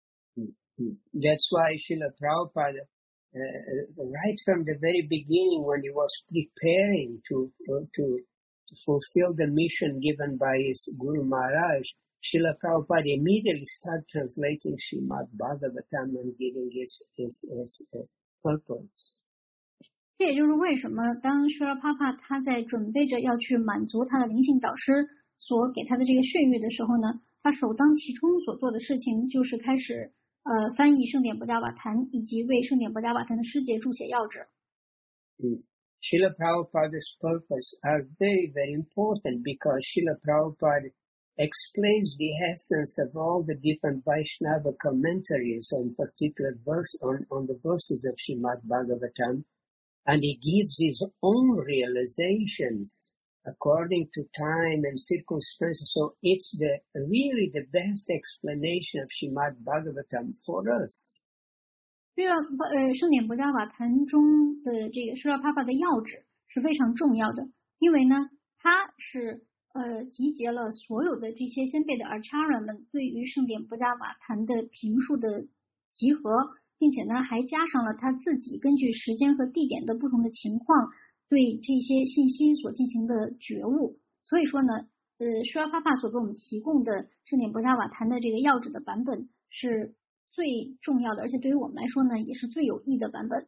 Speaker 2: That's why Srila Prabhupada, uh, right from the very beginning, when he was preparing to, uh, to to fulfill the mission given by his Guru Maharaj, Srila Prabhupada immediately started translating Srimad Bhagavatam and giving his his, his uh, purpose.
Speaker 1: 这也就是为什么当施拉帕帕他在准备着要去满足他的灵性导师所给他的这个血域的时候呢，他首当其冲所做的事情就是开始。呃，翻译圣典博扎瓦坛以及为圣典博扎瓦坛的师节注写要旨。
Speaker 2: Mm. Srila Prabhupada's purpose are very, very important, because Srila Prabhupada explains the essence of all the different Vaishnava commentaries on particular verse on, on the verses of Srimad Bhagavatam, and he gives his own realizations according to time and circumstances. So it's the really the best explanation of Srimad Bhagavatam for us.
Speaker 1: 这个呃圣典博扎瓦坛中的这个施拉帕帕的要旨是非常重要的，因为呢，它是呃集结了所有的这些先辈的 acharya 们对于圣典博扎瓦坛的评述的集合，并且呢还加上了他自己根据时间和地点的不同的情况。对这些信息所进行的觉悟，所以说呢，呃，施拉帕帕所给我们提供的圣典博扎瓦坛的这个要旨的版本是最重要的，而且对于我们来说呢，也是最有益的版本。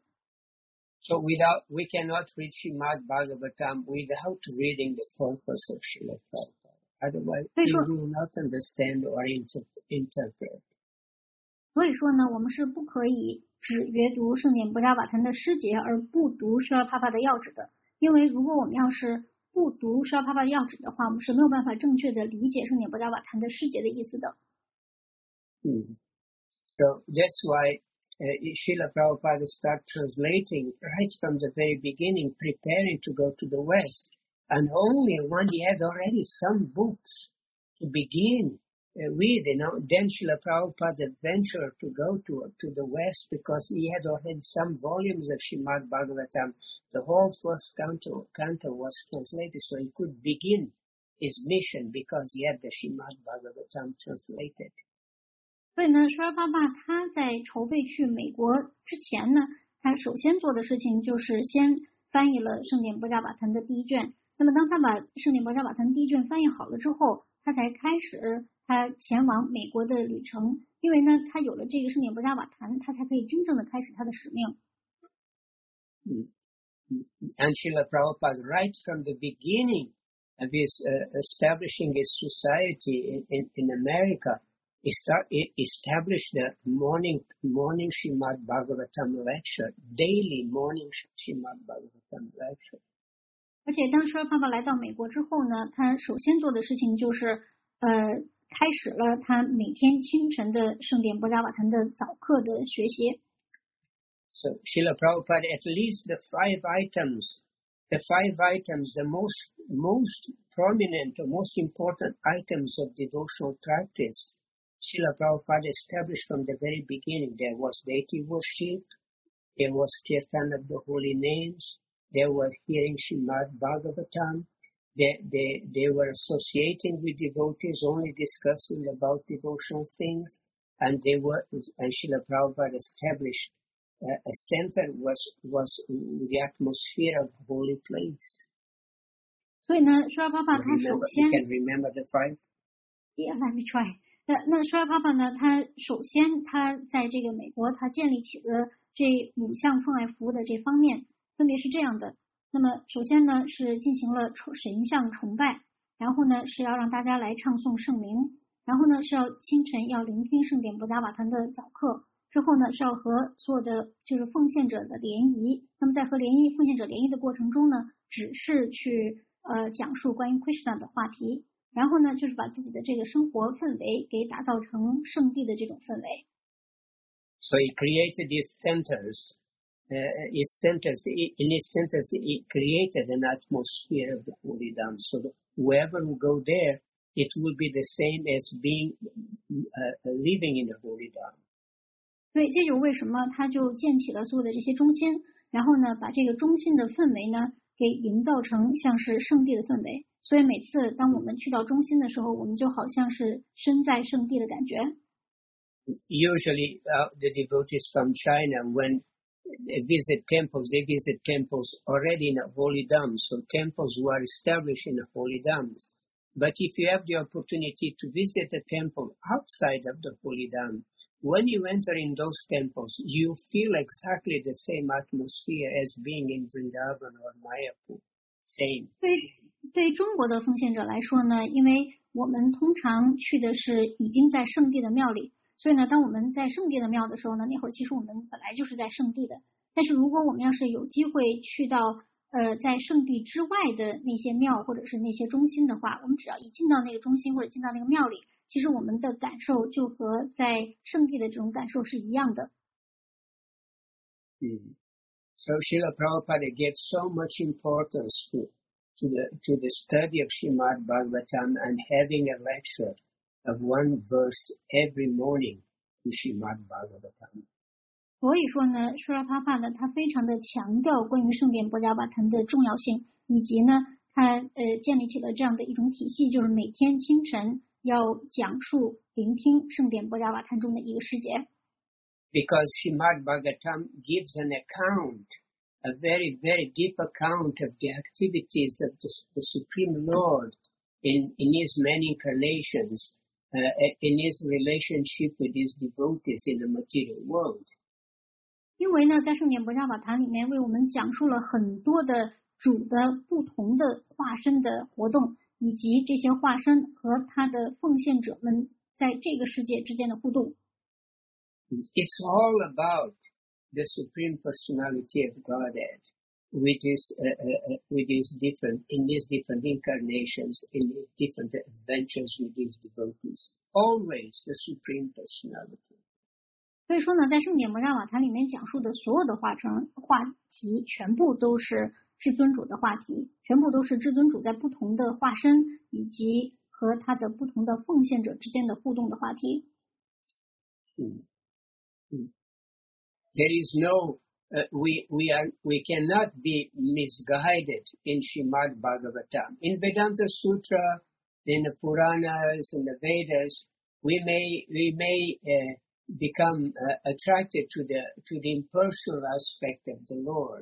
Speaker 2: So without we cannot read Srimad Bhagavatam without reading the purpose of Srila Prabhupada. Otherwise, we will not understand or inter interpret.
Speaker 1: 所以说呢，我们是不可以只阅读圣典博扎瓦坛的诗节，而不读施拉帕帕的要旨的。因为如果我们要是不读施拉帕帕的要旨的话，我们是没有办法正确的理解圣典博扎瓦坛的诗节的意思的。
Speaker 2: Hmm. So that's why uh, Srila Prabhupada started translating right from the very beginning, preparing to go to the West. And only when he had already some books to begin, uh, read, you know, then Srila Prabhupada ventured to go to, to the West because he had already some volumes of Srimad Bhagavatam. The whole first canto, canto was translated, so he could begin his mission because he had the Srimad Bhagavatam translated.
Speaker 1: 所以呢，施拉巴巴他在筹备去美国之前呢，他首先做的事情就是先翻译了圣典博迦瓦坛的第一卷。那么当他把圣典博迦瓦坛第一卷翻译好了之后，他才开始他前往美国的旅程。因为呢，他有了这个圣典博迦瓦坛，他才可以真正的开始他的使命。
Speaker 2: And Srila Prabhupada, right from the beginning of his uh, establishing his society in, in, in America, he start, he established the morning morning Srimad Bhagavatam lecture, daily morning Srimad Bhagavatam lecture.
Speaker 1: 而且当施拉巴巴来到美国之后呢，他首先做的事情就是呃开始了他每天清晨的圣典博迦瓦坛的早课的学习。
Speaker 2: So Srila Prabhupada, at least the five items, the five items, the most most prominent or most important items of devotional practice, Srila Prabhupada established from the very beginning. There was deity worship, there was kirtan of the holy names, there were hearing Srimad Bhagavatam, they, they, they were associating with devotees, only discussing about devotional things, and they were, and Srila Prabhupada established uh, a center was, was the atmosphere of holy place.
Speaker 1: 所以呢，施拉巴巴他首先
Speaker 2: You can remember the five?
Speaker 1: Yeah, let me try. 那那施拉巴巴呢，他首先他在这个美国，他建立起了这五项奉爱服务的这方面，分别是这样的。那么首先呢是进行了神像崇拜，然后呢是要让大家来唱诵圣名，然后呢是要清晨要聆听圣典博迦瓦坛的早课，之后呢是要和所有的就是奉献者的联谊。那么在和联谊奉献者联谊的过程中呢，只是去呃讲述关于 Krishna 的话题，然后呢就是把自己的这个生活氛围给打造成圣地的这种氛围。
Speaker 2: So he created these centers. Uh, his centers, in his centers, he created an atmosphere of the holy Dham, so that whoever will go there, it will be the same as being uh, living in the holy Dham.
Speaker 1: 所以这就是为什么他就建起了所有的这些中心，然后呢，把这个中心的氛围呢，给营造成像是圣地的氛围。所以每次当我们去到中心的时候，我们就好像是身在圣地的感觉。
Speaker 2: Usually, uh, the devotees from China, when they visit temples, they visit temples already in a holy dham, so temples who are established in a holy dhams. But if you have the opportunity to visit a temple outside of the holy dham, when you enter in those temples, you feel exactly the same atmosphere as being in Vrindavan or Mayapur. Same.
Speaker 1: 对对中国的奉献者来说呢，因为我们通常去的是已经在圣地的庙里。所以呢，当我们在圣地的庙的时候呢，那会儿其实我们本来就是在圣地的。但是如果我们要是有机会去到呃在圣地之外的那些庙或者是那些中心的话，我们只要一进到那个中心或者进到那个庙里，其实我们的感受就和在圣地的这种感受是一样的。
Speaker 2: Mm. So Srila Prabhupada gave so much importance to to the to the study of Srimad Bhagavatam and having a lecture of one verse every morning to Srimad Bhagavatam.
Speaker 1: 所以说呢，施拉帕帕呢，他非常的强调关于圣典博迦瓦坛的重要性，以及呢，他呃建立起了这样的一种体系，就是每天清晨要讲述、聆听圣典博迦瓦坛中的一个诗节。
Speaker 2: Because Srimad Bhagavatam gives an account, a very, very deep account of the activities of the, the Supreme Lord in, in his many incarnations. Uh, in his relationship with his devotees in the material world.
Speaker 1: 因为呢，在圣典博迦瓦坛里面为我们讲述了很多的主的不同的化身的活动，以及这些化身和他的奉献者们在这个世界之间的互动。
Speaker 2: It's all about the Supreme Personality of Godhead. With his, uh, uh, with his different, in his different incarnations, in his different adventures with his devotees, always the Supreme Personality.
Speaker 1: 所以说呢，在圣典博迦瓦坛里面讲述的所有的话程话题，全部都是至尊主的话题，全部都是至尊主在不同的化身以及和他的不同的奉献者之间的互动的话题。
Speaker 2: Mm. Mm. There is no, uh, we, we are, we cannot be misguided in Srimad Bhagavatam. In Vedanta Sutra, in the Puranas, in the Vedas, we may, we may uh, become uh, attracted to the, to the impersonal aspect of the Lord.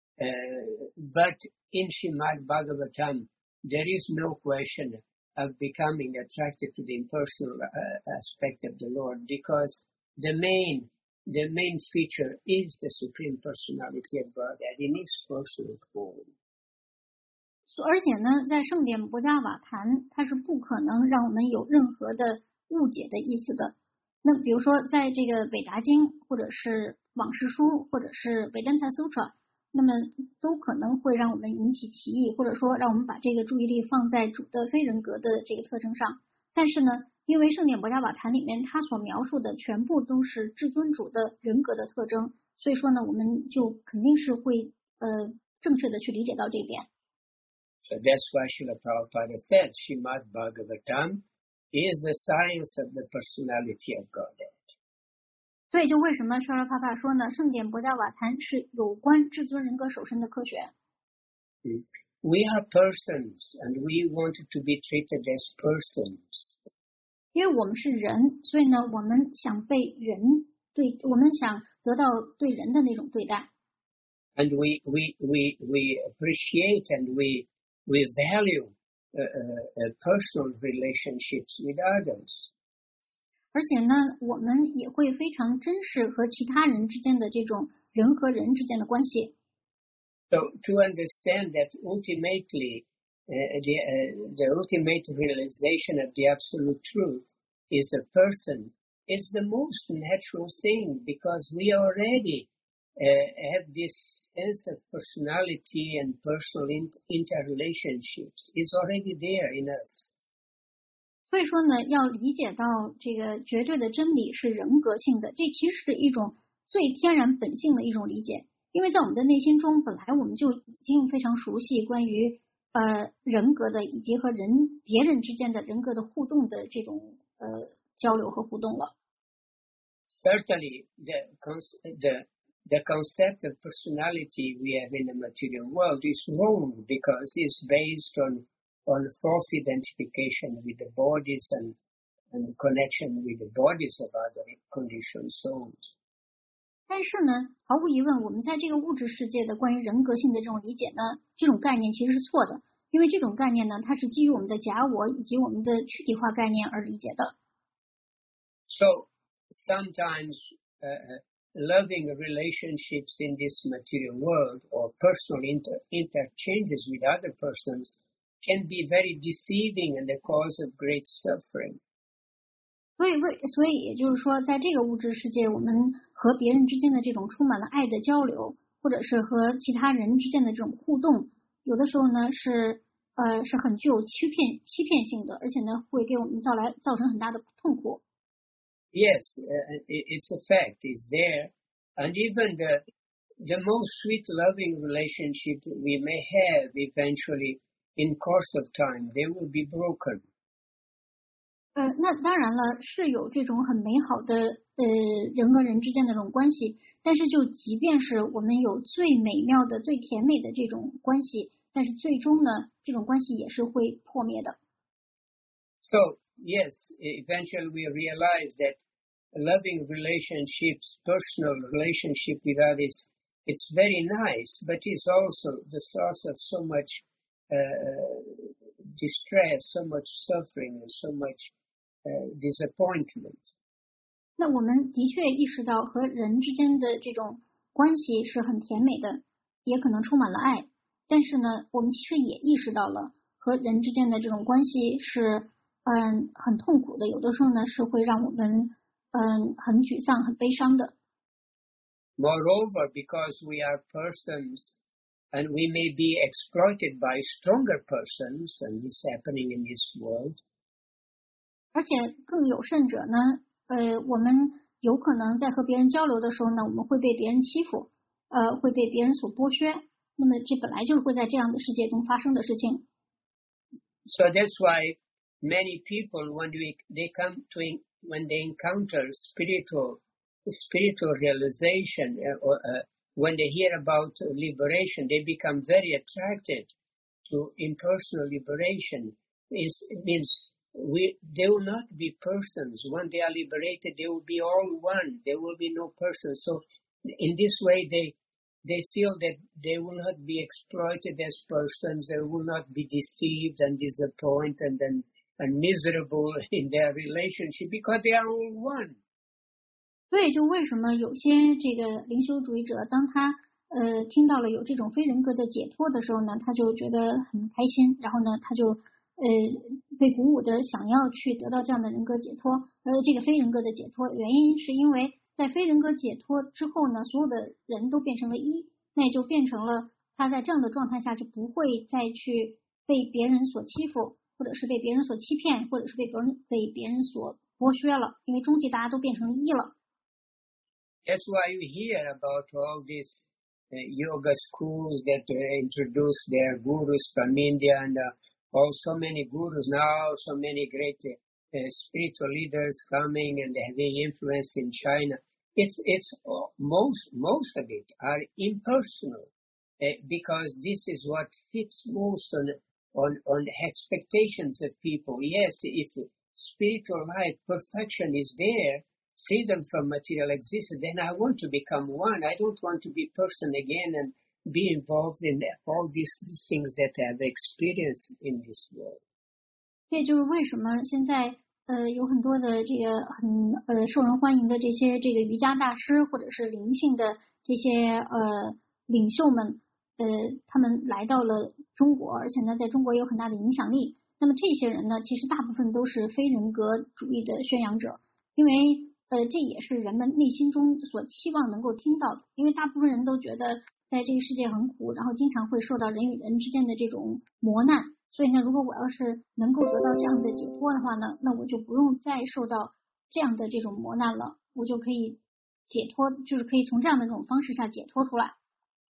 Speaker 2: Uh, but in Srimad Bhagavatam, there is no question of becoming attracted to the impersonal uh, aspect of the Lord, because the main, the main feature is the Supreme Personality of Godhead in His personal form.
Speaker 1: 而且呢，在圣典博伽瓦坛，它是不可能让我们有任何的误解的意思的。那比如说，在这个韦达经，或者是往事书，或者是 Vedanta Sutra， 那么都可能会让我们引起歧义，或者说让我们把这个注意力放在主的非人格的这个特征上。但是呢，因为圣典博伽瓦坛里面它所描述的全部都是至尊主的人格的特征，所以说呢，我们就肯定是会呃正确的去理解到这一点。
Speaker 2: So that's why Srila Prabhupada said Srimad Bhagavatam is the science of the personality of Godhead.
Speaker 1: 所以就为什么舍拉帕帕说呢，圣典博伽瓦坛是有关至尊人格首身的科学。
Speaker 2: Mm. We are persons and we want to be treated as persons.
Speaker 1: 因为我们是人，所以呢，我们想被人对，我们想得到对人的那种对待。
Speaker 2: And we, we, we, we appreciate and we, we value uh, uh, personal relationships with others.
Speaker 1: 而且呢，我们也会非常珍视和其他人之间的这种人和人之间的关系。
Speaker 2: So to understand that ultimately, uh, the, uh, the ultimate realization of the absolute truth is a person is the most natural thing, because we already uh, have this sense of personality and personal inter- interrelationships is already there in us.
Speaker 1: 所以说呢，要理解到这个绝对的真理是人格性的，这其实是一种最天然本性的一种理解。因为在我们的内心中，本来我们就已经非常熟悉关于呃人格的，以及和人别人之间的人格的互动的这种呃交流和互动了。
Speaker 2: Certainly, the the the concept of personality we have in the material world is wrong, because it's based on on false identification with the bodies and, and connection with the bodies of other conditioned souls.
Speaker 1: 但是呢，毫无疑问，我们在这个物质世界的关于人格性的这种理解呢，这种概念其实是错的，因为这种概念呢，它是基于我们的假我以及我们的躯体化概念而理解的。
Speaker 2: So sometimes uh, loving relationships in this material world or personal inter interchanges with other persons can be very deceiving and the cause of great suffering.
Speaker 1: 所以为所以也就是说，在这个物质世界，我们和别人之间的这种充满了爱的交流，或者是和其他人之间的这种互动，有的时候呢是呃是很具有欺骗欺骗性的，而且呢会给我们造来造成很大的痛苦。
Speaker 2: Yes, uh, it's a fact. It's there, and even the the most sweet, loving relationship we may have eventually. In course of time, they will be broken.
Speaker 1: 呃，那当然了，是有这种很美好的呃人和人之间的这种关系，但是就即便是我们有最美妙的、最甜美的这种关系，但是最终呢，这种关系也是会破灭的。
Speaker 2: So yes, eventually we realize that loving relationships, personal relationship with others, it's very nice, but it's also the source of so much uh, distress, so much suffering, and so much uh, disappointment.
Speaker 1: 那我们的确意识到和人之间的这种关系是很甜美的，也可能充满了爱。但是呢，我们其实也意识到了和人之间的这种关系是嗯很痛苦的，有的时候呢是会让我们嗯很沮丧、很悲伤的。
Speaker 2: Moreover, because we are persons and we may be exploited by stronger persons, and this is happening in this world.
Speaker 1: 而且更有甚者呢，呃，我们有可能在和别人交流的时候呢，我们会被别人欺负，呃，会被别人所剥削。那么这本来就是会在这样的世界中发生的事情。
Speaker 2: So that's why many people, when we, they come to, when they encounter spiritual, spiritual realization, uh, or uh, when they hear about liberation, they become very attracted to impersonal liberation. It's, it means we, they will not be persons. When they are liberated, they will be all one. There will be no person. So in this way, they they feel that they will not be exploited as persons. They will not be deceived and disappointed and, and miserable in their relationship because they are all one.
Speaker 1: 所以就为什么有些这个灵修主义者，当他呃听到了有这种非人格的解脱的时候呢，他就觉得很开心，然后呢，他就呃被鼓舞的想要去得到这样的人格解脱，呃这个非人格的解脱。原因是因为在非人格解脱之后呢，所有的人都变成了一，那也就变成了他在这样的状态下就不会再去被别人所欺负，或者是被别人所欺骗，或者是被别人被别人所剥削了，因为终极大家都变成了一了。
Speaker 2: That's why you hear about all these uh, yoga schools that uh, introduce their gurus from India, and uh, also many gurus now, so many great uh, spiritual leaders coming and having influence in China. It's it's uh, most most of it are impersonal uh, because this is what fits most on on on the expectations of people. Yes, if spiritual life perfection is there, freedom from material existence, then I want to become one. I don't want to be person again and be involved in all these, these things that I have experienced in this world.
Speaker 1: 这就是为什么现在呃有很多的这个很呃受人欢迎的这些这个瑜伽大师或者是灵性的这些呃领袖们，呃他们来到了中国，而且呢在中国有很大的影响力。那么这些人呢，其实大部分都是非人格主义的宣扬者，因为呃，这也是人们内心中所期望能够听到的，因为大部分人都觉得在这个世界很苦，然后经常会受到人与人之间的这种磨难，所以呢，如果我要是能够得到这样的解脱的话呢，那我就不用再受到这样的这种磨难了，我就可以解脱，就是可以从这样的这种方式下解脱出来。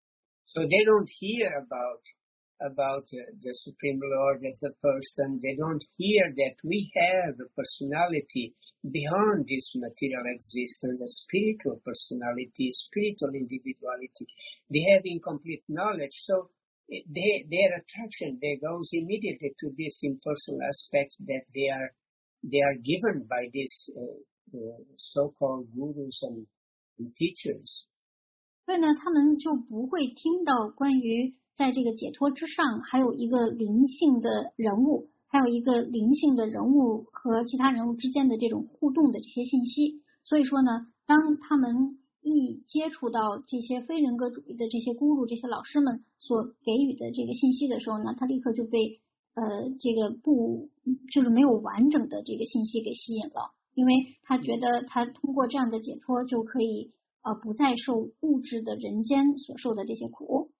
Speaker 2: So they don't hear about about uh, the Supreme Lord as a person. They don't hear that we have a personality beyond this material existence, a spiritual personality, spiritual individuality. They have incomplete knowledge, so they, their attraction they goes immediately to this impersonal aspect that they are they are given by these uh, uh, so-called gurus and, and teachers.
Speaker 1: 所以呢，他们就不会听到关于在这个解脱之上还有一个灵性的人物，还有一个灵性的人物和其他人物之间的这种互动的这些信息。所以说呢，当他们一接触到这些非人格主义的这些咕噜这些老师们所给予的这个信息的时候呢，他立刻就被呃这个不就是没有完整的这个信息给吸引了，因为他觉得他通过这样的解脱就可以呃不再受物质的人间所受的这些苦。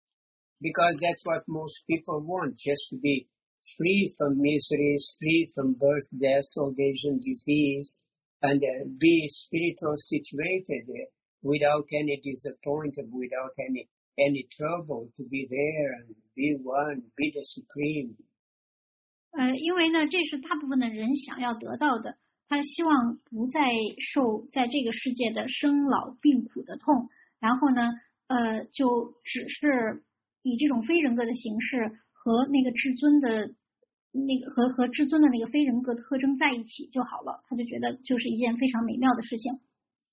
Speaker 2: Because that's what most people want, just to be free from miseries, free from birth, death, old age, and disease, and uh, be spiritually situated uh, without any disappointment, without any any trouble, to be there and be one, be the supreme.
Speaker 1: 呃，因为呢，这是大部分的人想要得到的。他希望不再受在这个世界的生老病苦的痛，然后呢，呃，就只是以这种非人格的形式和那个至尊的那个和和至尊的那个非人格特征在一起就好了，他就觉得就是一件非常美妙的事情。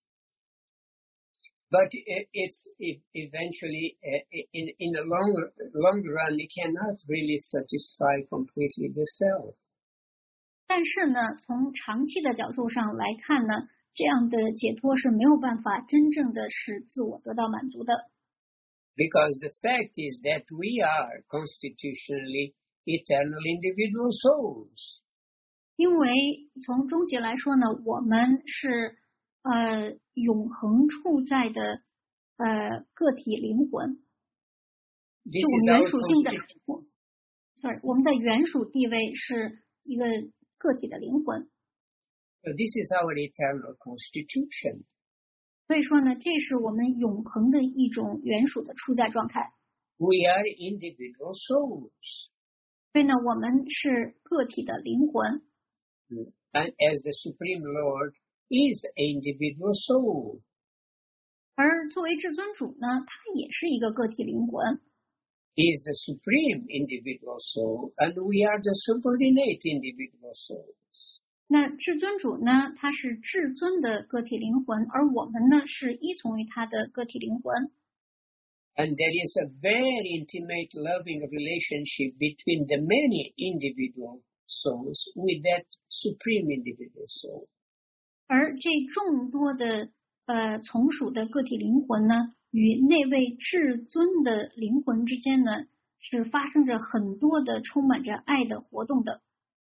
Speaker 2: But it's it eventually in in the long long run it cannot really satisfy completely the self.
Speaker 1: 但是呢，从长期的角度上来看呢，这样的解脱是没有办法真正的使自我得到满足的。
Speaker 2: Because the fact is that we are constitutionally eternal individual souls.
Speaker 1: 因为从终极来说呢，我们是呃永恒处在的呃个体灵魂，是我们原属性的。sorry， 我们的原属地位是一个个体的灵魂。
Speaker 2: So this is our eternal constitution.
Speaker 1: 所以说呢，这是我们永恒的一种原属的处在状态。
Speaker 2: We are individual souls.
Speaker 1: 所以呢，我们是个体的灵魂。
Speaker 2: And as the Supreme Lord is an individual soul.
Speaker 1: 而作为至尊主呢，他也是一个个体灵魂。
Speaker 2: He is the supreme individual soul, and we are the subordinate individual souls.
Speaker 1: 那至尊主呢，他是至尊的个体灵魂，而我们呢是依从于他的个体灵魂。
Speaker 2: And there is a very intimate, loving relationship between the many individual souls with that supreme individual soul.
Speaker 1: 而这众多的呃从属的个体灵魂呢，与那位至尊的灵魂之间呢，是发生着很多的充满着爱的活动的。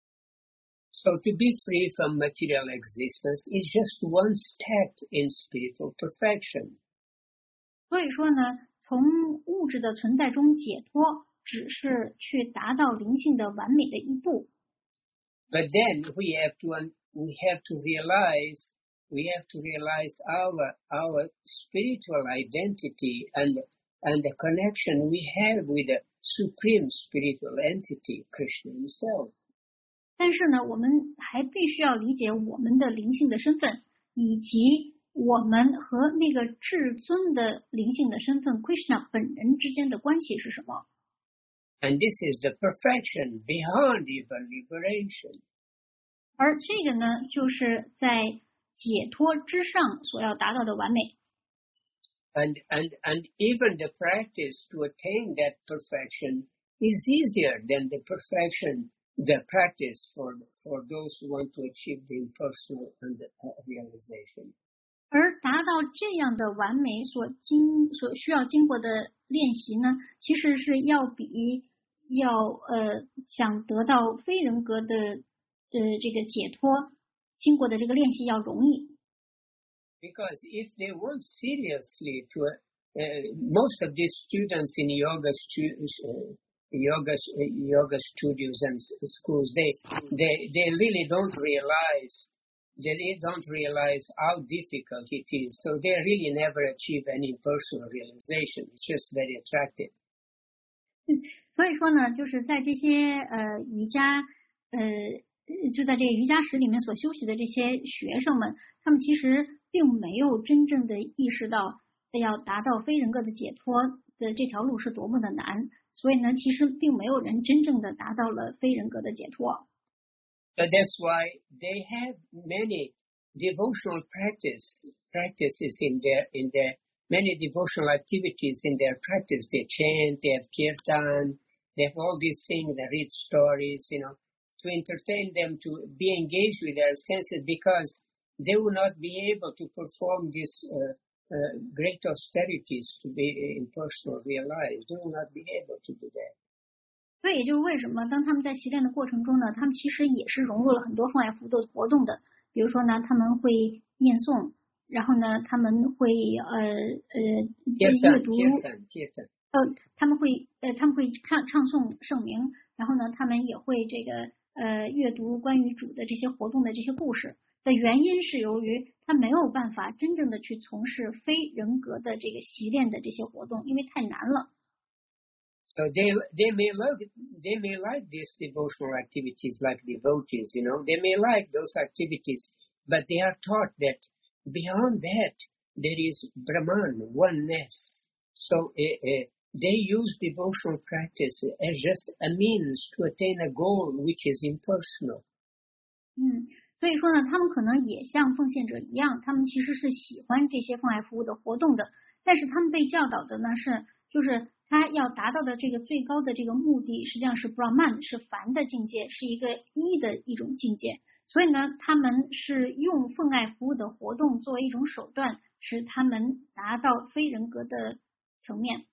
Speaker 2: So to be free from material existence is just one step in spiritual perfection.
Speaker 1: 所以说呢，从物质的存在中解脱，只是去达到灵性的完美的一步。
Speaker 2: But then we have to we have to realize we have to realize our our spiritual identity and and the connection we have with the supreme spiritual entity, Krishna himself.
Speaker 1: 但是呢，我们还必须要理解我们的灵性的身份，以及我们和那个至尊的灵性的身份 Krishna 本人之间的关系是什么。
Speaker 2: And this is the perfection beyond even liberation.
Speaker 1: 而这个呢，就是在解脱之上所要达到的完美。
Speaker 2: And and and even the practice to attain that perfection is easier than the perfection, the practice for for those who want to achieve the impersonal and the, uh, realization.
Speaker 1: 而达到这样的完美所经所需要经过的练习呢，其实是要比要呃想得到非人格的呃这个解脱经过的这个练习要容易。
Speaker 2: Because if they want seriously to, uh, most of these students in yoga stu- uh, yoga uh, yoga studios and schools, they they they really don't realize they don't realize how difficult it is. So they really never achieve any personal realization. It's just very attractive.
Speaker 1: 所以说呢，就是在这些呃瑜伽呃就在这个瑜伽室里面所修习的这些学生们，他们其实并没有真正的意识到要达到非人格的解脱的这条路是多么的难，所以呢，其实并没有人真正的达到了非人格的解脱。
Speaker 2: So that's why they have many devotional practice practices in their in their many devotional activities in their practice. They chant, they have kirtan, they have all these things, they read stories, you know, to entertain them, to be engaged with their senses, because they will not be able to perform these uh, uh, great austerities to be impersonal realized. They will not be able to do that.
Speaker 1: 所以也就是为什么当他们在习练的过程中呢，他们其实也是融入了很多放爱福的活动的。比如说呢，他们会念诵，然后呢，他们会呃呃阅读，呃他们会呃他们会唱唱诵圣名，然后呢，他们也会这个呃阅读关于主的这些活动的这些故事。的原因是由于他没有办法真正的去从事非人格的这个习练的这些活动，因为太难了。
Speaker 2: So they they may love they may like these devotional activities like devotees, you know, they may like those activities, but they are taught that beyond that there is Brahman, oneness. So uh, uh, they use devotional practice as just a means to attain a goal which is impersonal.
Speaker 1: 嗯，所以说呢，他们可能也像奉献者一样，他们其实是喜欢这些奉爱服务的活动的，但是他们被教导的呢是就是。他要达到的这个最高的这个目的，实际上是 Brahman， 是凡的境界，是一个一的一种境界。所以呢，他们是用奉爱服务的活动作为一种手段，使他们达到非人格的层面。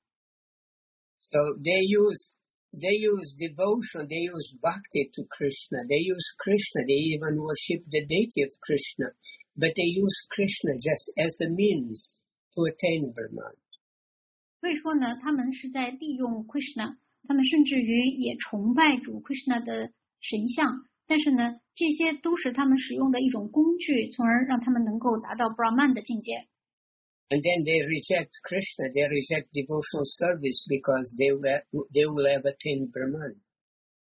Speaker 2: So they use they use devotion, they use bhakti to Krishna, they use Krishna, they even worship the deity of Krishna, but they use Krishna just as a means to attain Brahman.
Speaker 1: 所以说呢，他们是在利用 Krishna， 他们甚至于也崇拜主 Krishna 的神像，但是呢，这些都是他们使用的一种工具，从而让他们能够达到 Brahman 的境界。
Speaker 2: And then they reject Krishna, they reject devotional service because they will they will have attained Brahman.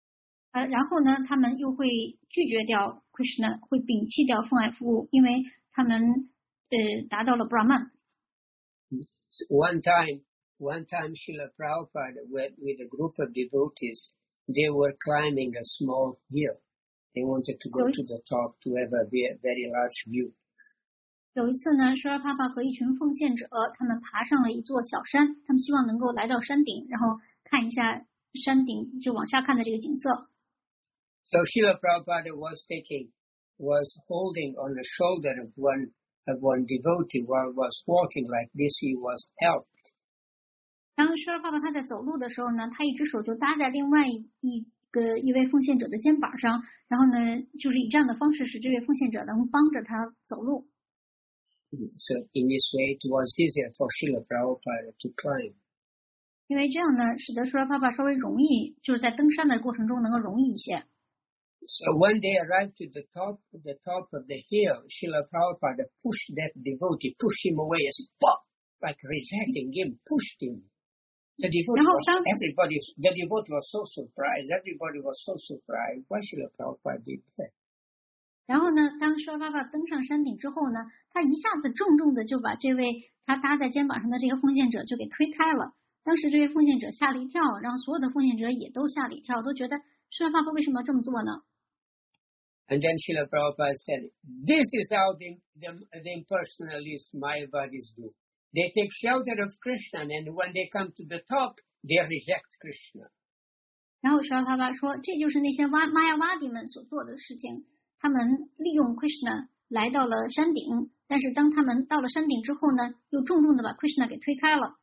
Speaker 1: 呃，然后呢，他们又会拒绝掉 Krishna， 会摒弃掉奉爱服务，因为他们呃达到了 Brahman。
Speaker 2: One time, one time, Srila Prabhupada went with a group of devotees. They were climbing a small hill. They wanted to go to the top to have a very, very large view.
Speaker 1: 有一次呢，舍拉帕帕和一群奉献者，他们爬上了一座小山，他们希望能够来到山顶，然后看一下山顶就往下看的这个景色。
Speaker 2: So Srila Prabhupada was taking, was holding on the shoulder of one of one devotee while was walking like this. He was helped.
Speaker 1: 当舍拉帕帕他在走路的时候呢，他一只手就搭在另外一个一位奉献者的肩膀上，然后呢，就是以这样的方式使这位奉献者能帮着他走路。
Speaker 2: So in this way, it was easier for Srila Prabhupada to climb.
Speaker 1: 因为这样呢，使得舍拉帕帕稍微容易，就是在登山的过程中能够容易一些。
Speaker 2: So when they arrived to the top, the top of the hill, Srila Prabhupada pushed that devotee, pushed him away as pop, like rejecting him, pushed him. The devotee was, everybody, the devotee was so surprised. Everybody was so surprised. Why Srila Prabhupada did that?
Speaker 1: 然后呢，当舍拉帕帕登上山顶之后呢，他一下子重重的就把这位他搭在肩膀上的这个奉献者就给推开了。当时这位奉献者吓了一跳，然后所有的奉献者也都吓了一跳，都觉得舍拉帕帕为什么要这么做呢？
Speaker 2: And then Srila Prabhupada said, this is how the, the, the impersonalists, Mayavadis do. They take shelter of Krishna, and when they come to the top, they reject Krishna.
Speaker 1: 然后舍拉帕帕说，这就是那些哇玛雅瓦迪们所做的事情。他们利用 Krishna 来到了山顶，但是当他们到了山顶之后呢，又重重的把 Krishna 给推开了。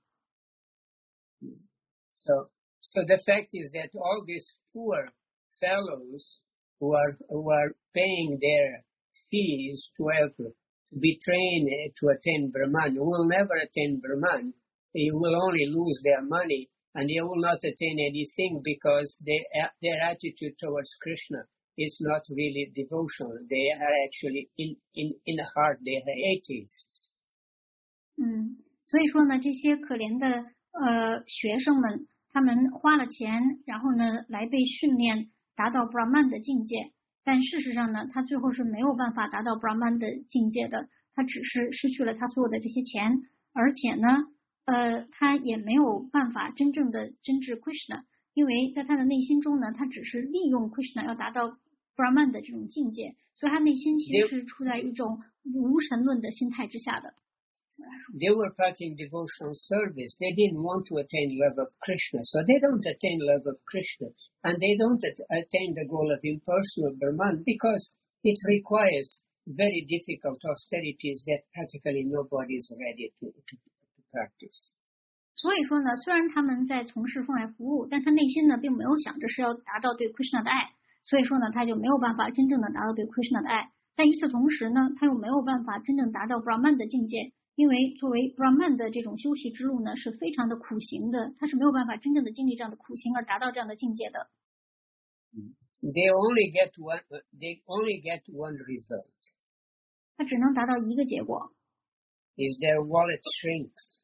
Speaker 2: So, so the fact is that all these poor fellows who are who are paying their fees to have to be trained to attain Brahman will never attain Brahman. They will only lose their money, and they will not attain anything because they, their attitude towards Krishna is not really devotional. They are actually in in in the heart they are atheists.
Speaker 1: 嗯，所以说呢，这些可怜的呃学生们，他们花了钱，然后呢来被训练达到 Brahman 的境界，但事实上呢，他最后是没有办法达到 Brahman 的境界的，他只是失去了他所有的这些钱，而且呢，呃，他也没有办法真正的真治 Krishna， 因为在他的内心中呢，他只是利用 Krishna 要达到 Brahman 的这种境界，所以他内心其实是处在一种无神论的心态之下的。
Speaker 2: They were practicing devotional service. They didn't want to attain love of Krishna, so they don't attain love of Krishna, and they don't attain the goal of impersonal Brahman because it requires very difficult austerities that practically nobody is ready to, to, to practice.
Speaker 1: 所以说呢，虽然他们在从事奉爱服务，但他内心呢并没有想着是要达到对 Krishna 的爱，所以说呢，他就没有办法真正的达到对 Krishna 的爱。但与此同时呢，他又没有办法真正达到 Brahman 的境界。因为作为 Brahman 的这种修习之路呢，是非常的苦行的，他是没有办法真正的经历这样的苦行而达到这样的境界的。
Speaker 2: They only get one. They only get one result.
Speaker 1: 他只能达到一个结果。
Speaker 2: Is their wallet shrinks.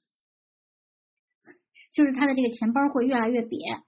Speaker 1: 就是他的这个钱包会越来越瘪。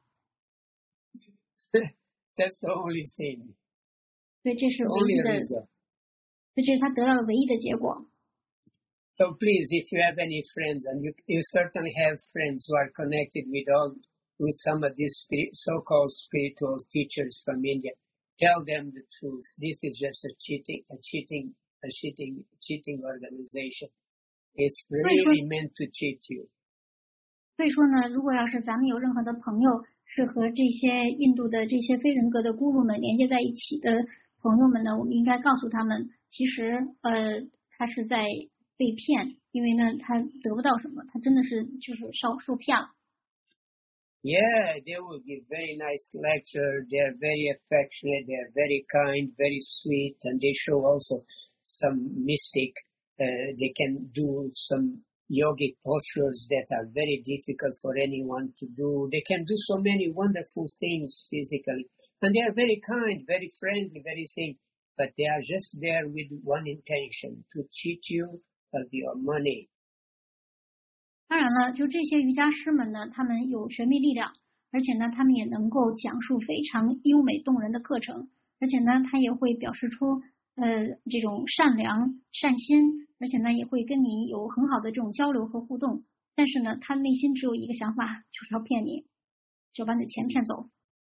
Speaker 2: That's the only thing.
Speaker 1: 对，这是唯一的。所以这是他得到了唯一的结果。
Speaker 2: So please, if you have any friends, and you, you certainly have friends who are connected with all, with some of these spirit, so-called spiritual teachers from India, tell them the truth. This is just a cheating, a cheating, a cheating, cheating organization. It's really meant to cheat you.
Speaker 1: 所以说呢，如果要是咱们有任何的朋友是和这些印度的这些非人格的咕噜们连接在一起的朋友们呢，我们应该告诉他们，其实呃，他是在被骗，因为呢，他得不到什么，他真的是就是受受骗了。
Speaker 2: Yeah, they will give very nice lecture. They are very affectionate. They are very kind, very sweet, and they show also some mystic. Uh, they can do some yogic postures that are very difficult for anyone to do. They can do so many wonderful things physically, and they are very kind, very friendly, very thing. But they are just there with one intention: to cheat you of your money.
Speaker 1: 当然了，就这些瑜伽师们呢，他们有神秘力量， 而且呢，他们也能够讲述非常优美动人的课程，而且呢，他也会表示出呃这种善良、善心，而且呢，也会跟你有很好的这种交流和互动。但是呢，他内心只有一个想法，就是要骗你，就把你的钱骗走。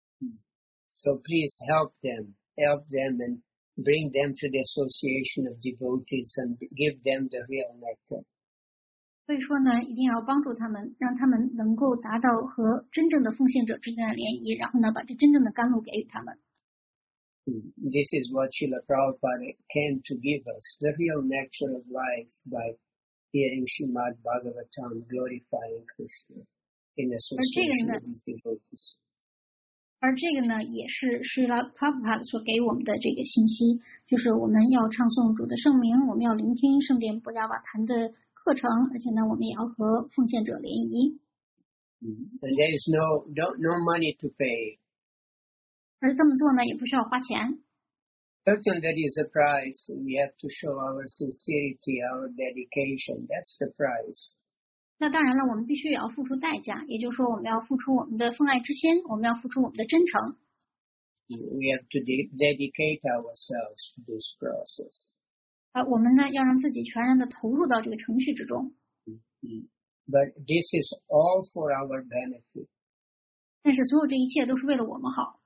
Speaker 2: So please help them, help them and bring them to the association of devotees and give them the real nectar.
Speaker 1: 所以说呢，一定要帮助他们，让他们能够达到和真正的奉献者之间的联谊，然后呢，把这真正的甘露给予他们。
Speaker 2: This is what Srila Prabhupada came to give us, the real nectar of life by hearing Srimad Bhagavatam glorifying Krishna in association with his devotees.
Speaker 1: 而这个呢，也是是拉 Prabhupada 所给我们的这个信息，就是我们要唱诵主的圣名，我们要聆听圣殿布加瓦坛的课程，而且呢，我们也要和奉献者联谊。
Speaker 2: And there is no, no, no money to pay.
Speaker 1: 而这么做呢，也不需要花钱。
Speaker 2: Certainly there is a price. We have to show our sincerity, our dedication. That's the price.
Speaker 1: 那当然了，我们必须也要付出代价，也就是说，我们要付出我们的奉爱之心，我们要付出我们的真诚。
Speaker 2: We have to de- dedicate ourselves to this process.
Speaker 1: 呃，我们呢要让自己全然的投入到这个程序之中。
Speaker 2: Mm-hmm. But this is all for our benefit.
Speaker 1: 但是所有这一切都是为了我们好。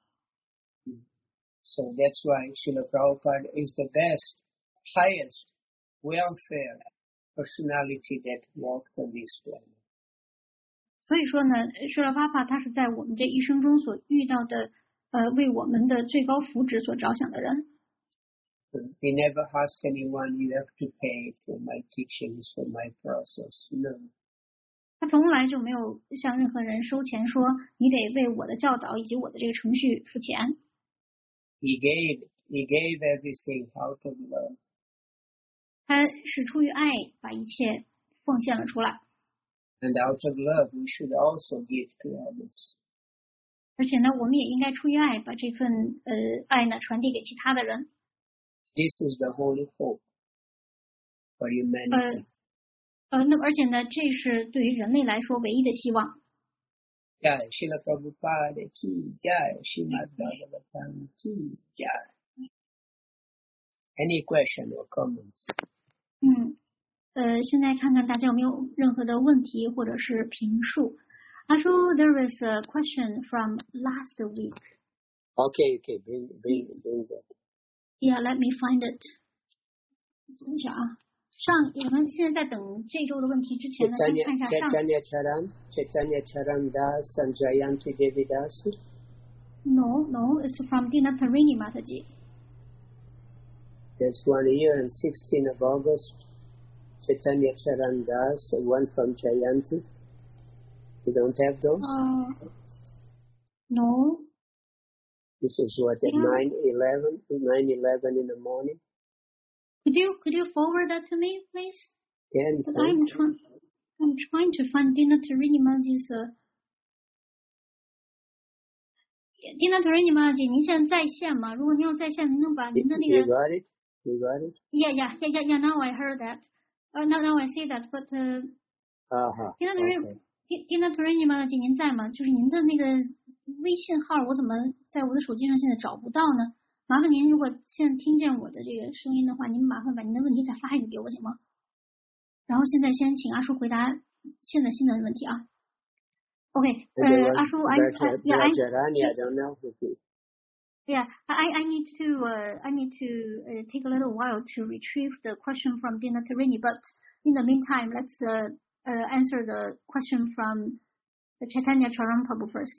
Speaker 2: So that's why Srila Prabhupada is the best, highest welfare personality that walked on this planet.
Speaker 1: 所以说呢，舍拉巴帕他是在我们这一生中所遇到的，呃，为我们的最高福祉所着想的人。
Speaker 2: He never asked anyone, you have to pay for my teachings, for my process. No.
Speaker 1: 他从来就没有向任何人收钱，说你得为我的教导以及我的这个程序付钱。
Speaker 2: He gave, he gave everything out of love.
Speaker 1: 他是出于爱把一切奉献了出来。
Speaker 2: And out of love, we should also give to others.
Speaker 1: 而且呢，我们也应该出于爱把这份呃爱呢传递给其他的人。
Speaker 2: This is the holy hope for humanity.
Speaker 1: 呃呃，那而且呢，这是对于人类来说唯一的希望。
Speaker 2: Jai Srila Prabhupada ki jai, Srimad Bhagavatam ki jai. Any question or comments?
Speaker 1: 嗯，呃，现在看看大家有没有任何的问题或者是评述。I saw there is a question from last week.
Speaker 2: Okay, okay, bring, bring, bring that.
Speaker 1: Yeah, let me find it. 等一下啊，上我们现在在等这周的问题之前呢，先看一下上。
Speaker 2: Chaitanya Charan, Chaitanya Charan Das and Jayanti Devi Das.
Speaker 1: No, no, it's from Dinatarini Mataji.
Speaker 2: There's one here on sixteenth of August. Chaitanya Charan Das and one from Jayanti. You don't have those?
Speaker 1: Uh, no.
Speaker 2: This is what, at nine eleven, nine eleven in the morning?
Speaker 1: Could you could you forward that to me, please?
Speaker 2: Yeah,
Speaker 1: But I'm trying I'm trying to find Dinatarini Mataji's. Uh, Dinatarini Mataji, 您现在在线吗？如果您要在线，您能把您的那个
Speaker 2: You got it? You got it?
Speaker 1: Yeah, yeah, yeah, yeah, yeah. Now I heard that. Uh, now, now I see that. But uh,
Speaker 2: Uh-huh.
Speaker 1: Dinatarini Dinatarini Mataji, 您在吗？就是您的那个微信号，我怎么在我的手机上现在找不到呢？麻烦您，如果现在听见我的这个声音的话，您麻烦把您的问题再发一个给我行吗？然后现在先请阿叔回答现在新的问题啊。Okay, 呃，阿叔 I I yeah I
Speaker 2: I don't know.
Speaker 1: yeah I I need to uh, I need to uh, take a little while to retrieve the question from Dinatarini, but in the meantime, let's uh, uh, answer the question from the Chaitanya Charan Prabhu first.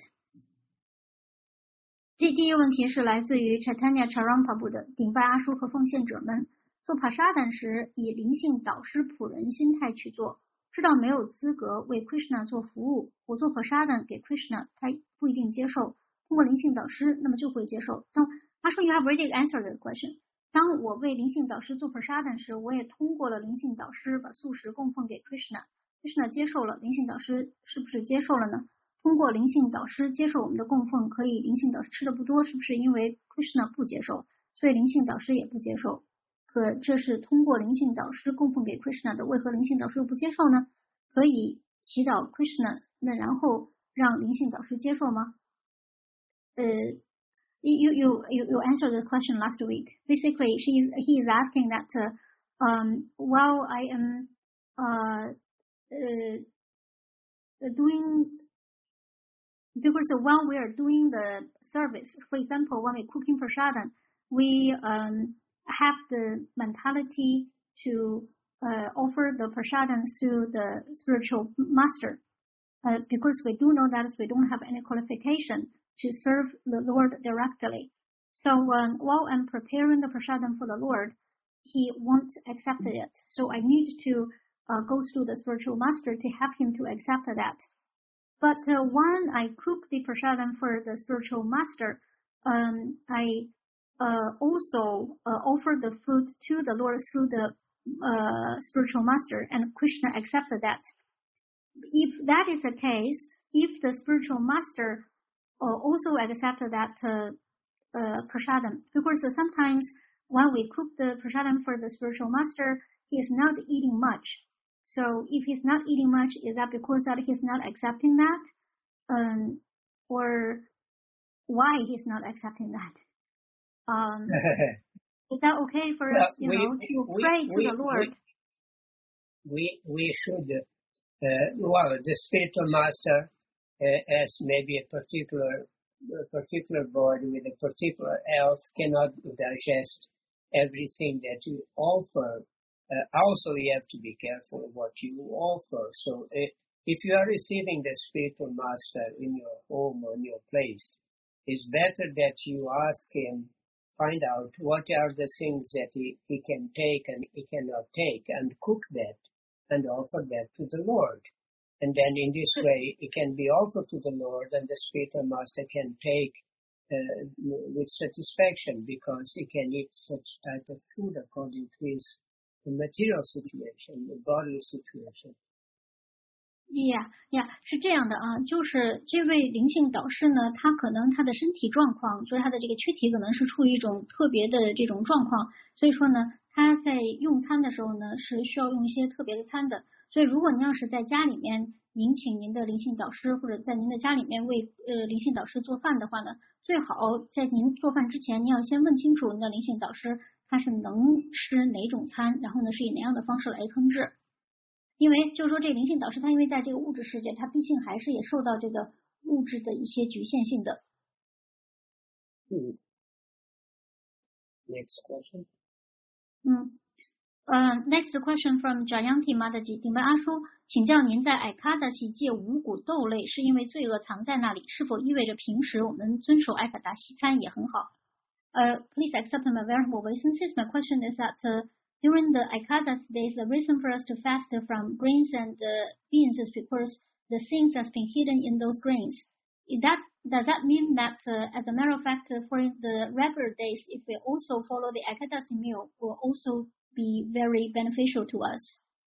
Speaker 1: 这第一个问题是来自于 Chaitanya Charan Prabhu 的顶拜阿叔和奉献者们做帕沙丹时，以灵性导师仆人心态去做，知道没有资格为 Krishna 做服务，我做帕沙丹给 Krishna， 他不一定接受。通过灵性导师，那么就会接受。当阿叔 you have already answered the question. 当我为灵性导师做 prasada 时，我也通过了灵性导师把素食供奉给 Krishna。Krishna 接受了，灵性导师是不是接受了呢？通过灵性导师接受我们的供奉，可以灵性导师吃的不多，是不是因为 Krishna 不接受，所以灵性导师也不接受？可这是通过灵性导师供奉给 Krishna 的，为何灵性导师又不接受呢？可以祈祷 Krishna， 那然后让灵性导师接受吗？呃 You you you you answered the question last week. Basically, she's he is asking that uh, um while I am uh, uh doing because when we are doing the service, for example, when we're cooking prasadam, we um have the mentality to uh, offer the prasadam to the spiritual master, uh, because we do know that we don't have any qualification to serve the Lord directly. So um, while I'm preparing the prasadam for the Lord, he won't accept it. So I need to uh, go through the spiritual master to help him to accept that. But uh, when I cook the prasadam for the spiritual master, um, I uh, also uh, offer the food to the Lord through the uh, spiritual master, and Krishna accepted that. If that is the case, if the spiritual master uh, also accepted that uh, uh, prasadam, because uh, sometimes when we cook the prasadam for the spiritual master, he is not eating much. So if he's not eating much, is that because that he's not accepting that? Um, or why he's not accepting that? Um, is that okay for
Speaker 2: well,
Speaker 1: us, you
Speaker 2: we,
Speaker 1: know, to
Speaker 2: we,
Speaker 1: pray
Speaker 2: we,
Speaker 1: to the Lord?
Speaker 2: We, we, we should, uh, well, the spiritual master uh, as maybe a particular, a particular body with a particular health cannot digest everything that you offer. Uh, also, you have to be careful of what you offer. So uh, if you are receiving the spiritual master in your home or in your place, it's better that you ask him, find out what are the things that he, he can take and he cannot take, and cook that and offer that to the Lord. And then in this way, it can be offered to the Lord, and the spiritual master can take uh, with satisfaction, because he can eat such type of food according to his material situation, the bodily situation.
Speaker 1: Yeah, yeah, 是这样的啊，就是这位灵性导师呢，他可能他的身体状况，就是他的这个躯体可能是处于一种特别的这种状况，所以说呢，他在用餐的时候呢，是需要用一些特别的餐的。所以如果您要是在家里面，您请您的灵性导师，或者在您的家里面为呃灵性导师做饭的话呢，最好在您做饭之前，您要先问清楚您的灵性导师他是能吃哪种餐，然后呢是以哪样的方式来烹制。因为就是说这灵性导师他因为在这个物质世界，他毕竟还是也受到这个物质的一些局限性的。
Speaker 2: 嗯 Next question.
Speaker 1: 嗯，呃、uh, ，Next question from Jayanti Mataji， 顶白阿叔，请教您在艾卡达西戒五谷豆类是因为罪恶藏在那里，是否意味着平时我们遵守艾卡达西餐也很好？呃、uh,，Please accept my venerable obeisances. My question is that uh, during the Ekadas days, the reason for us to fast from grains and uh, beans is because the things that's been hidden in those grains. Is that does that mean that, uh, as a matter of fact, uh, for the regular days, if we also follow the Ekadasi meal, will also be very beneficial to us?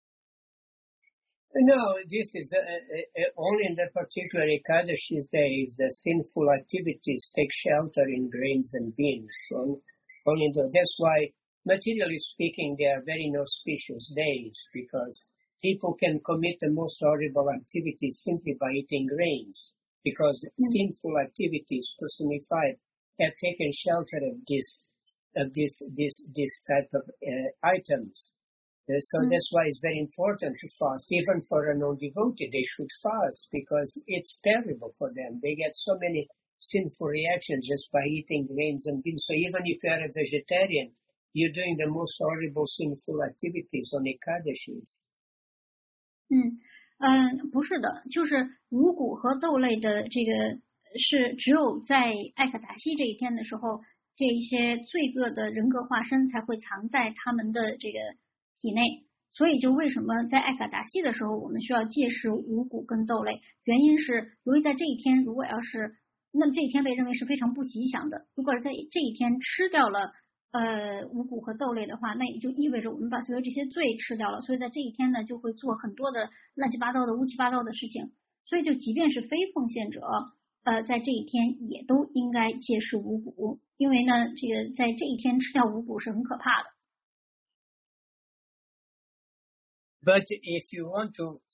Speaker 2: No, this is uh, uh, only in the particular Ekadashi days, the sinful activities take shelter in grains and beans. So only the, that's why, materially speaking, they are very inauspicious days, because people can commit the most horrible activities simply by eating grains, because mm-hmm. sinful activities personified have taken shelter of this, of this, this, this type of uh, items. Uh, so mm-hmm. that's why it's very important to fast. Even for a non-devotee, they should fast, because it's terrible for them. They get so many sinful reactions just by eating grains and beans. So even if you are a vegetarian, you're doing the most horrible sinful activities on Ekadashis.
Speaker 1: 嗯嗯，不是的，就是五谷和豆类的这个是只有在艾卡达西这一天的时候，这一些罪恶的人格化身才会藏在他们的这个体内。所以就为什么在艾卡达西的时候，我们需要戒食五谷跟豆类？原因是由于在这一天，如果要是那么这一天被认为是非常不吉祥的，如果是在这一天吃掉了呃五谷和豆类的话，那也就意味着我们把所有这些罪吃掉了，所以在这一天呢就会做很多的乱七八糟的乌七八糟的事情。所以就即便是非奉献者呃在这一天也都应该戒食五谷，因为呢这个在这一天吃掉五谷是很可怕的。
Speaker 2: But if you want to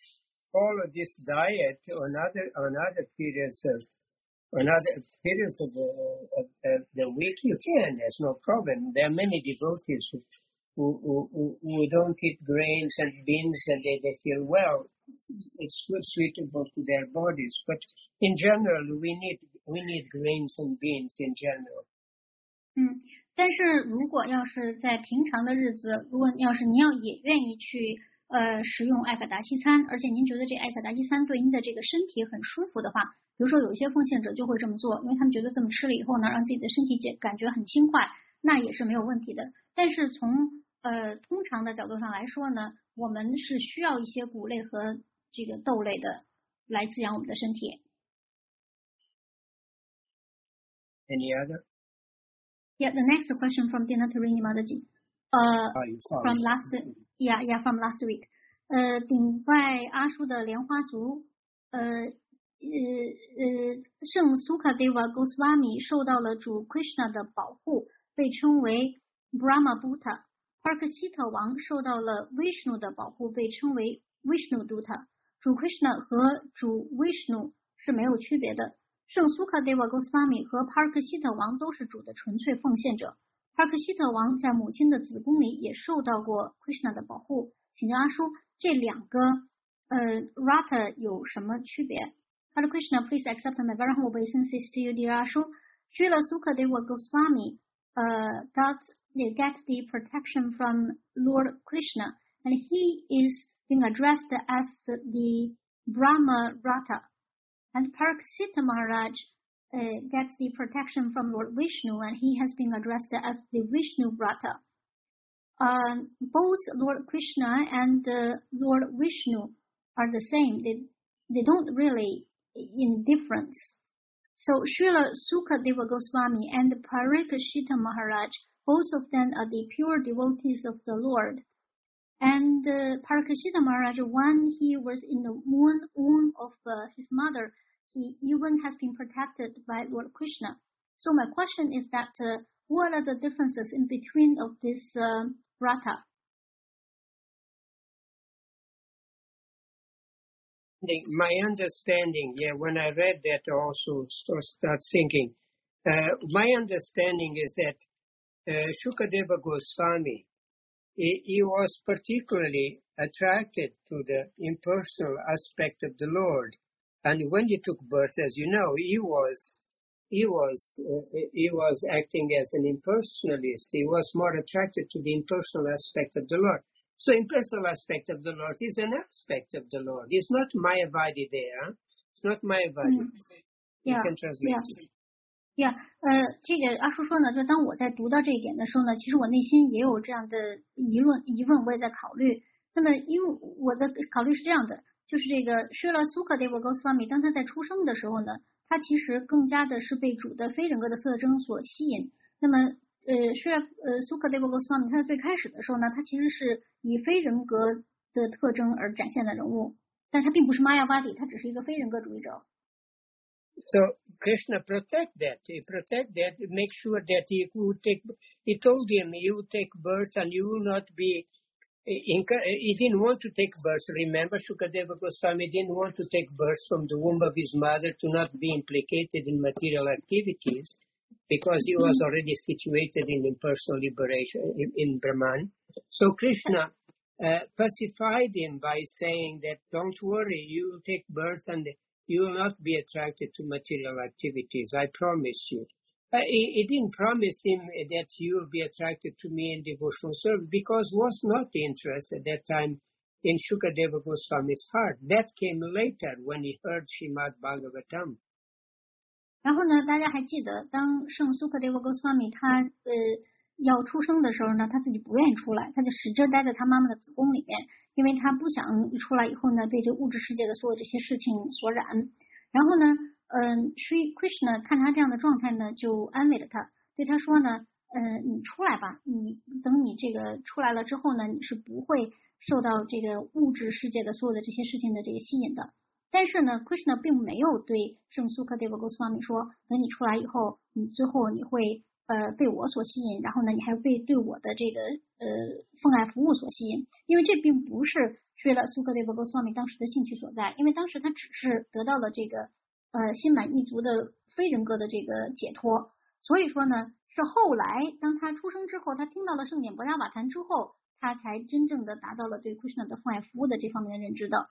Speaker 2: follow this diet on other on other periods of on other periods of the, of, of the week, you can. There's no problem. There are many devotees who who, who, who don't eat grains and beans and they, they feel well. It's good, suitable to their bodies. But in general, we need we need grains and beans in general.
Speaker 1: 嗯，但是如果要是在平常的日子，如果要是您要也愿意去呃食用艾可达西餐，而且您觉得这艾可达西餐对您的这个身体很舒服的话，比如说有一些奉献者就会这么做，因为他们觉得这么吃了以后呢，让自己的身体感感觉很轻快，那也是没有问题的。但是从呃通常的角度上来说呢，我们是需要一些谷类和这个豆类的来滋养我们的身体。
Speaker 2: Any other?
Speaker 1: Yeah, the next question from Dina Tarini Madaji. Uh,
Speaker 2: oh,
Speaker 1: from last, yeah, yeah, from last week. 呃，顶拜阿叔的莲花族，呃呃呃，圣苏卡德瓦 Goswami 受到了主 Krishna 的保护，被称为 Brahma Bhuta。Parikshita 王受到了 Vishnu 的保护，被称为 Vishnu Duta。主 Krishna 和主 Vishnu 是没有区别的。圣苏卡德瓦 Goswami 和 Parikshita 王都是主的纯粹奉献者。Parikshita 王在母亲的子宫里也受到过 Krishna 的保护。请教阿叔，这两个呃 Rata 有什么区别 ？Hare Krishna, please accept my very humble obeisances to you, dear Ashu. Srila Sukadeva Goswami uh, got get the protection from Lord Krishna, and he is being addressed as the Brahma Rata. And Parikshita Maharaj uh, gets the protection from Lord Vishnu, and he has been addressed as the Vishnu Vrata. Um, both Lord Krishna and uh, Lord Vishnu are the same. They they don't really indifference. So Srila Sukadeva Goswami and Parikshita Maharaj, both of them are the pure devotees of the Lord. And uh, Parikshita Maharaj, when he was in the womb, womb of uh, his mother, he even has been protected by Lord Krishna. So my question is that uh, what are the differences in between of this uh, Rata?
Speaker 2: My understanding, yeah, when I read that I also start thinking, uh, my understanding is that uh, Shukadeva Goswami, he, he was particularly attracted to the impersonal aspect of the Lord. And when he took birth, as you know, he was he was uh, he was acting as an impersonalist. He was more attracted to the impersonal aspect of the Lord. So impersonal aspect of the Lord is an aspect of the Lord. It's not Mayavadi there. It's not Mayavadi.
Speaker 1: Mm. Yeah.
Speaker 2: You can translate
Speaker 1: yeah.
Speaker 2: it.
Speaker 1: Yeah, 呃，这个阿叔说呢，就当我在读到这一点的时候呢，其实我内心也有这样的疑论疑问，我也在考虑。那么，因为我的考虑是这样的，就是这个 Srila Sukadeva Goswami 当他在出生的时候呢，他其实更加的是被主的非人格的特征所吸引。那么，呃 ，Srila 呃 Sukadeva Goswami 他在最开始的时候呢，他其实是以非人格的特征而展现的人物，但他并不是 Mayavadi， 他只是一个非人格主义者。
Speaker 2: So Krishna protect that. He protect that. Make sure that he would take. He told him you will take birth and you will not be. He didn't want to take birth. Remember, Shukadeva Goswami didn't want to take birth from the womb of his mother to not be implicated in material activities, because he was already situated in impersonal liberation in, in Brahman. So Krishna uh, pacified him by saying that don't worry, you will take birth and you will not be attracted to material activities, I promise you. Uh, he, he didn't promise him that you will be attracted to me in devotional service, because was not the interest at that time in Shukadeva Goswami's heart. That came later when he heard Srimad Bhagavatam.
Speaker 1: 然后呢，大家还记得，当圣苏克德瓦 Goswami 他呃要出生的时候呢，他自己不愿意出来，他就使劲待在他妈妈的子宫里面，因为他不想一出来以后呢，被这物质世界的所有这些事情所染。然后呢，嗯 ，Sri Krishna 看他这样的状态呢，就安慰了他，对他说呢，呃，你出来吧，你等你这个出来了之后呢，你是不会受到这个物质世界的所有的这些事情的这个吸引的。但是呢 ，Krishna 并没有对圣苏克德瓦 Goswami 说，等你出来以后，你最后你会呃被我所吸引，然后呢，你还被对我的这个呃奉爱服务所吸引，因为这并不是睡了苏格德伯格swami当时的兴趣所在，因为当时他只是得到了这个呃心满意足的非人格的这个解脱，所以说呢是后来当他出生之后，他听到了圣典博达瓦坛之后，他才真正的达到了对 Krishna 的奉爱服务的这方面的认知的。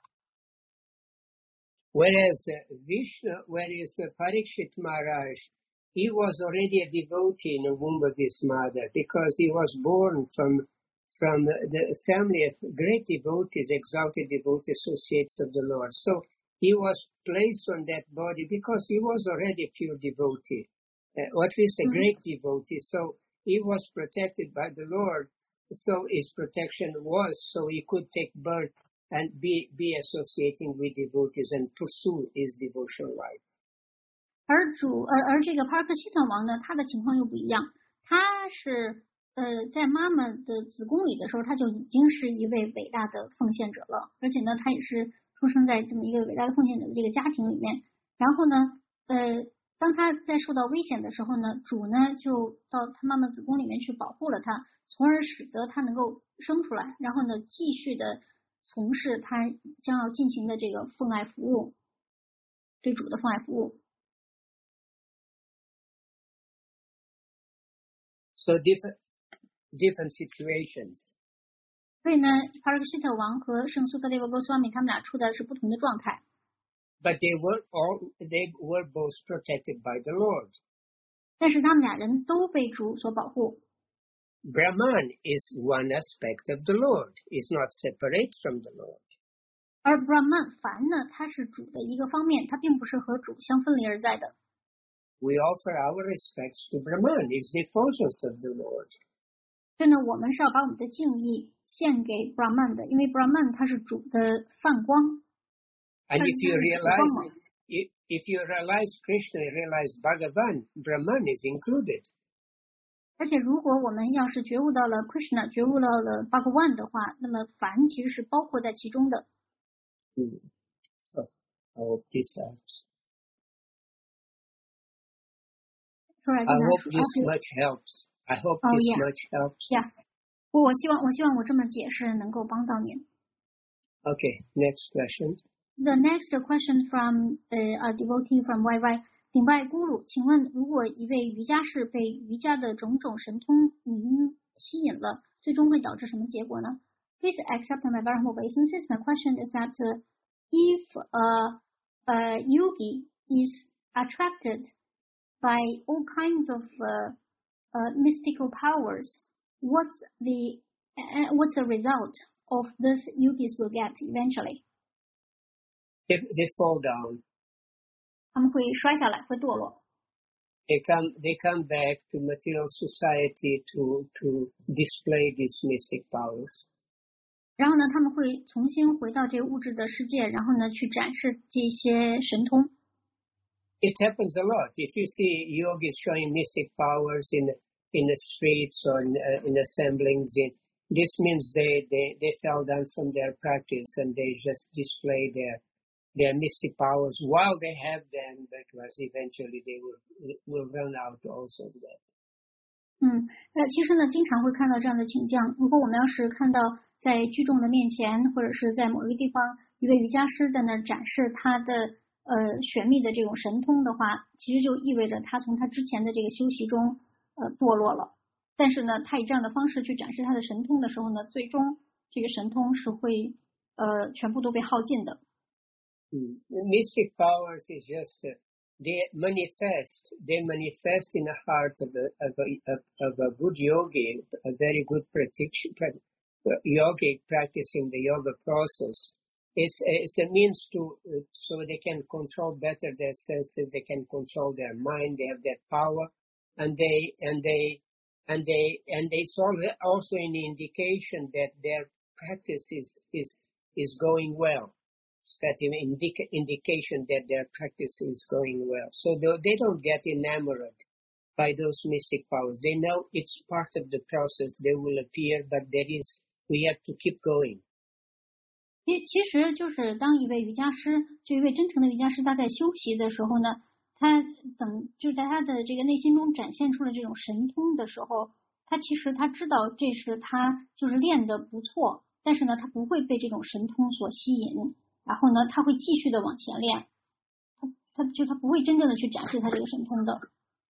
Speaker 2: Whereas uh, Vishnu, whereas uh, Parikshit Maharaj, he was already a devotee in the womb of his mother because he was born from from the family of great devotees, exalted devotee associates of the Lord. So he was placed on that body because he was already a pure devotee, uh, or at least a great devotee. So he was protected by the Lord. So his protection was so he could take birth and be, be associating with devotees and pursue his devotional life.
Speaker 1: 而主呃而这个帕尔克西特王呢，他的情况又不一样，他是呃在妈妈的子宫里的时候，他就已经是一位伟大的奉献者了，而且呢，他也是出生在这么一个伟大的奉献者的这个家庭里面。然后呢，呃，当他在受到危险的时候呢，主呢就到他妈妈子宫里面去保护了他，从而使得他能够生出来，然后呢继续的从事他将要进行的这个奉爱服务，对主的奉爱服务。
Speaker 2: So different different situations.
Speaker 1: 所以呢，帕尔克西特王和圣苏格德伯格斯瓦米他们俩处的是不同的状态。
Speaker 2: But they were all they were both protected by the Lord.
Speaker 1: 但是他们俩人都被主所保护。
Speaker 2: Brahman is one aspect of the Lord, is not separate from the Lord.
Speaker 1: 而 Brahman 梵呢，它是主的一个方面，它并不是和主相分离而在的。
Speaker 2: We offer our respects to Brahman, is the effulgence of the Lord.
Speaker 1: 所以呢，我们是要把我们的敬意献给 Brahman 的，因为 Brahman 它是主的泛光。
Speaker 2: And if you realize, if, if you realize Krishna, realize Bhagavan, Brahman is included.
Speaker 1: 而且如果我们要是觉悟到了 Krishna， 觉悟到了 Bhagavan 的话，那么梵其实是包括在其中的。
Speaker 2: Mm. So, I hope this helps.
Speaker 1: Sorry, I,
Speaker 2: I hope
Speaker 1: not,
Speaker 2: this
Speaker 1: I
Speaker 2: much helps. I hope
Speaker 1: oh,
Speaker 2: this
Speaker 1: yeah.
Speaker 2: much helps.
Speaker 1: Yeah. 我我希望我希望我这么解释能够帮到您。
Speaker 2: Okay, next question.
Speaker 1: The next question from uh, a devotee from Y Y 顶拜咕噜，请问如果一位瑜伽士被瑜伽的种种神通引吸引了，最终会导致什么结果呢 ？Please accept my very humble obeisances. My question is that uh, if a, a yogi is attracted by all kinds of uh, uh, mystical powers, what's the uh, what's the result of this yogis will get eventually?
Speaker 2: They, they fall down.
Speaker 1: 他们会摔下来，会堕落。
Speaker 2: They come, they come back to material society to, to display these mystic powers.
Speaker 1: 然后呢，他们会重新回到这个物质的世界，然后呢，去展示这些神通。
Speaker 2: It happens a lot. If you see yogis showing mystic powers in in the streets or in, uh, in assemblies, in, this means they, they, they fell down from their practice and they just display their their mystic powers while they have them, because eventually they will will run out also of that.
Speaker 1: 嗯，呃，其实呢，经常会看到这样的请降。如果我们要是看到在聚众的面前，或者是在某一个地方，一位瑜伽师在那儿展示他的呃玄秘的这种神通的话，其实就意味着他从他之前的这个修习中呃堕落了。但是呢，他以这样的方式去展示他的神通的时候呢，最终这个神通是会呃全部都被耗尽的。
Speaker 2: Mm. Mystic powers is just uh, they manifest. They manifest in the heart of a of a of, of a good yogi, a very good practitioner, uh, yogi practicing the yoga process. It's it's a means to uh, so they can control better their senses. They can control their mind. They have that power, and they and they and they and it's also an indication that their practice is is is going well. That an indica- indication that their practice is going well. So they, they don't get enamored by those mystic powers. They know it's part of the process. They will appear, but there is we have to keep going.
Speaker 1: 其其实就是当一位瑜伽师，就一位真诚的瑜伽师，他在修习的时候呢，他等就在他的这个内心中展现出了这种神通的时候，他其实他知道这是他就是练得不错， 但是呢，他不会被这种神通所吸引，然后呢，他会继续的往前练，他他就他不会真正的去展示他这个神通的。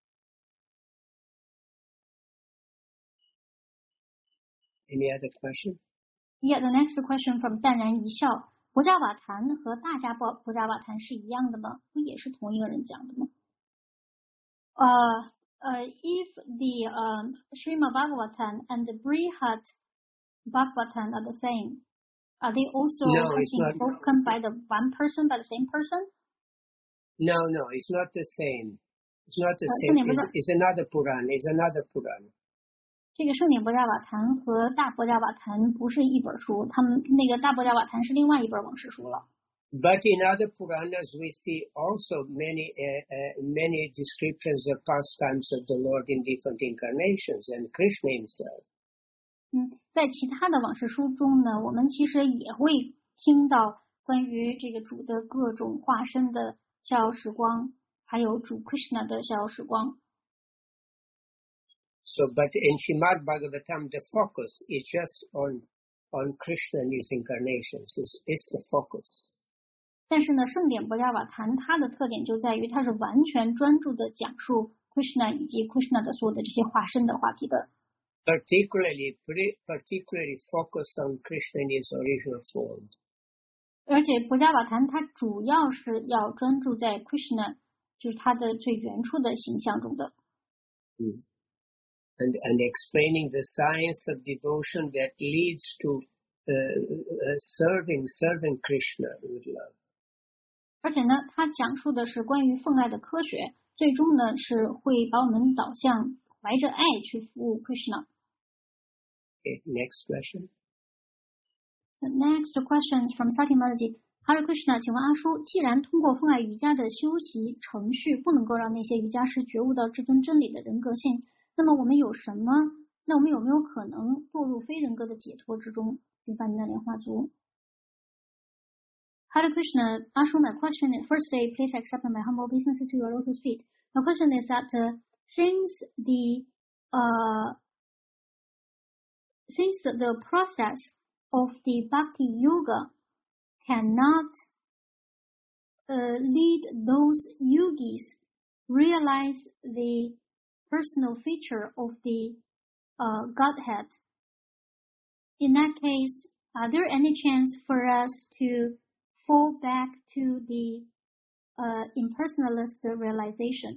Speaker 2: Any other question?
Speaker 1: Yeah, the next question from 淡然一笑。博伽瓦坛和大迦波博伽瓦坛是一样的吗？不也是同一个人讲的吗？呃呃 if the um, Srimad Bhagavatam and the Brihad Bhagavatam are the same, are they also
Speaker 2: No,
Speaker 1: being
Speaker 2: it's not.
Speaker 1: spoken by the one person, by the same person?
Speaker 2: No, no, it's not the same. It's not the
Speaker 1: 呃，
Speaker 2: same.
Speaker 1: 圣典博伽
Speaker 2: It's, it's another Puran. It's another Puran.
Speaker 1: 这个圣典博伽瓦坛和大博伽瓦坛不是一本书，他们那个大博伽瓦坛是另外一本往事书了。
Speaker 2: But in other Puranas, we see also many, uh, uh, many descriptions of pastimes of the Lord in different incarnations and Krishna himself.
Speaker 1: 嗯，在其他的往事书中呢，我们其实也会听到关于这个主的各种化身的逍遥时光，还有主 Krishna 的逍遥时光。
Speaker 2: So, but in Srimad Bhagavatam, the focus is just on, on Krishna and his incarnations. It's, it's the focus.
Speaker 1: 但是呢，圣典博伽瓦坛它的特点就在于它是完全专注的讲述 Krishna 以及 Krishna 的所有的这些化身的话题的。
Speaker 2: Particularly, particularly focus on Krishna in his original form.
Speaker 1: 而且博伽瓦坛它主要是要专注在 Krishna， 就是他的最原初的形象中的。
Speaker 2: Mm. And, and explaining the science of devotion that leads to uh, uh, serving, serving Krishna with love.
Speaker 1: 而且呢，它讲述的是关于奉爱的科学，最终呢是会把我们导向怀着爱去服务 Krishna。
Speaker 2: Okay, next question.
Speaker 1: The next question is from Satimalaji. Hare Krishna， 请问阿叔，既然通过奉爱瑜伽的修习程序不能够让那些瑜伽师觉悟到至尊真理的人格性，那么我们有什么？那我们有没有可能堕入非人格的解脱之中？请把你的莲花足。Hare Krishna, Ashu, my question is, firstly, please accept my humble obeisances to your lotus feet. My question is that uh, since the uh, since the, the process of the bhakti yoga cannot uh, lead those yogis realize the personal feature of the uh, Godhead, in that case, are there any chance for us to fall back to the uh, impersonalist realization?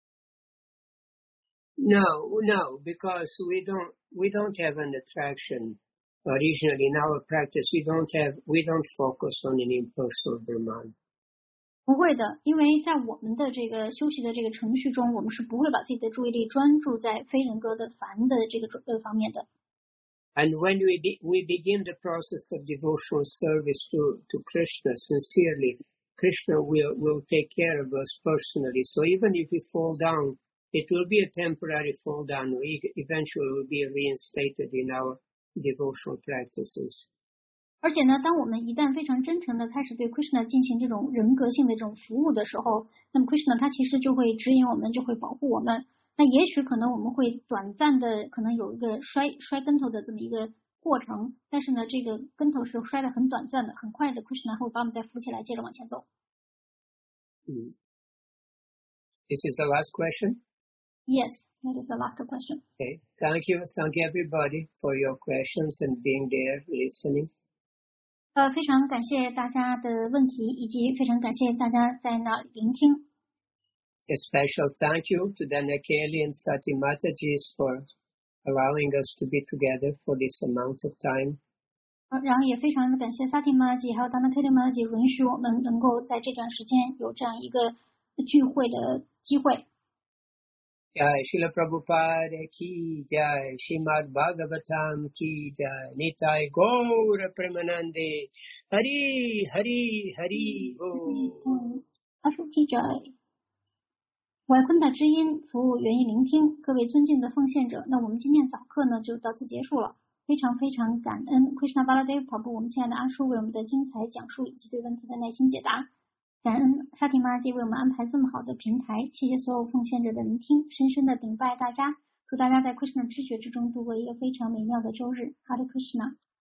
Speaker 2: No, no, because we don't we don't have an attraction originally in our practice. We don't have we don't focus on an impersonal Brahman.
Speaker 1: 不会的，因为在我们的这个修习的这个程序中，我们是不会把自己的注意力专注在非人格的凡的这个呃方面的。
Speaker 2: And when we be, we begin the process of devotional service to, to Krishna sincerely, Krishna will, will take care of us personally. So even if we fall down, it will be a temporary fall down. We eventually will be reinstated in our devotional practices.
Speaker 1: 而且呢，当我们一旦非常真诚的开始对 Krishna 进行这种人格性的这种服务的时候，那么 Krishna 他其实就会指引我们，就会保护我们。那也许可能我们会短暂的可能有一个摔摔跟头的这么一个过程，但是呢，这个跟头是摔得很短暂的，很快的 Krishna 会把我们再扶起来，接着往前走。
Speaker 2: Mm. This is the last question?
Speaker 1: Yes, that is the last question.
Speaker 2: Okay. Thank you. Thank you everybody for your questions and being there listening.
Speaker 1: 呃，非常感谢大家的问题，以及非常感谢大家在那里聆听。
Speaker 2: A special thank you to Dana Kelly and Sati Mataji for allowing us to be together for this amount of time.
Speaker 1: 呃，然后也非常的感谢 Sati Mataji 还有 Dana Kelly Mataji 允许我们能够在这段时间有这样一个聚会的机会。
Speaker 2: Jai Srila Prabhupada ki jai, Srimad Bhagavatam ki jai, Nitai Gaura Premanande, Hari Hari Hari Om.
Speaker 1: 阿叔提着我爱昆塔之音，服务愿意聆听，各位尊敬的奉献者。那我们今天早课呢就到此结束了，非常非常感恩 Krishna Baladev Prabhu 我们亲爱的阿叔为我们的精彩讲述以及对问题的耐心解答。感恩萨提玛吉为我们安排这么好的平台，谢谢所有奉献者的聆听，深深的顶拜大家，祝大家在 Krishna 知觉之中度过一个非常美妙的周日。Hare Krishna。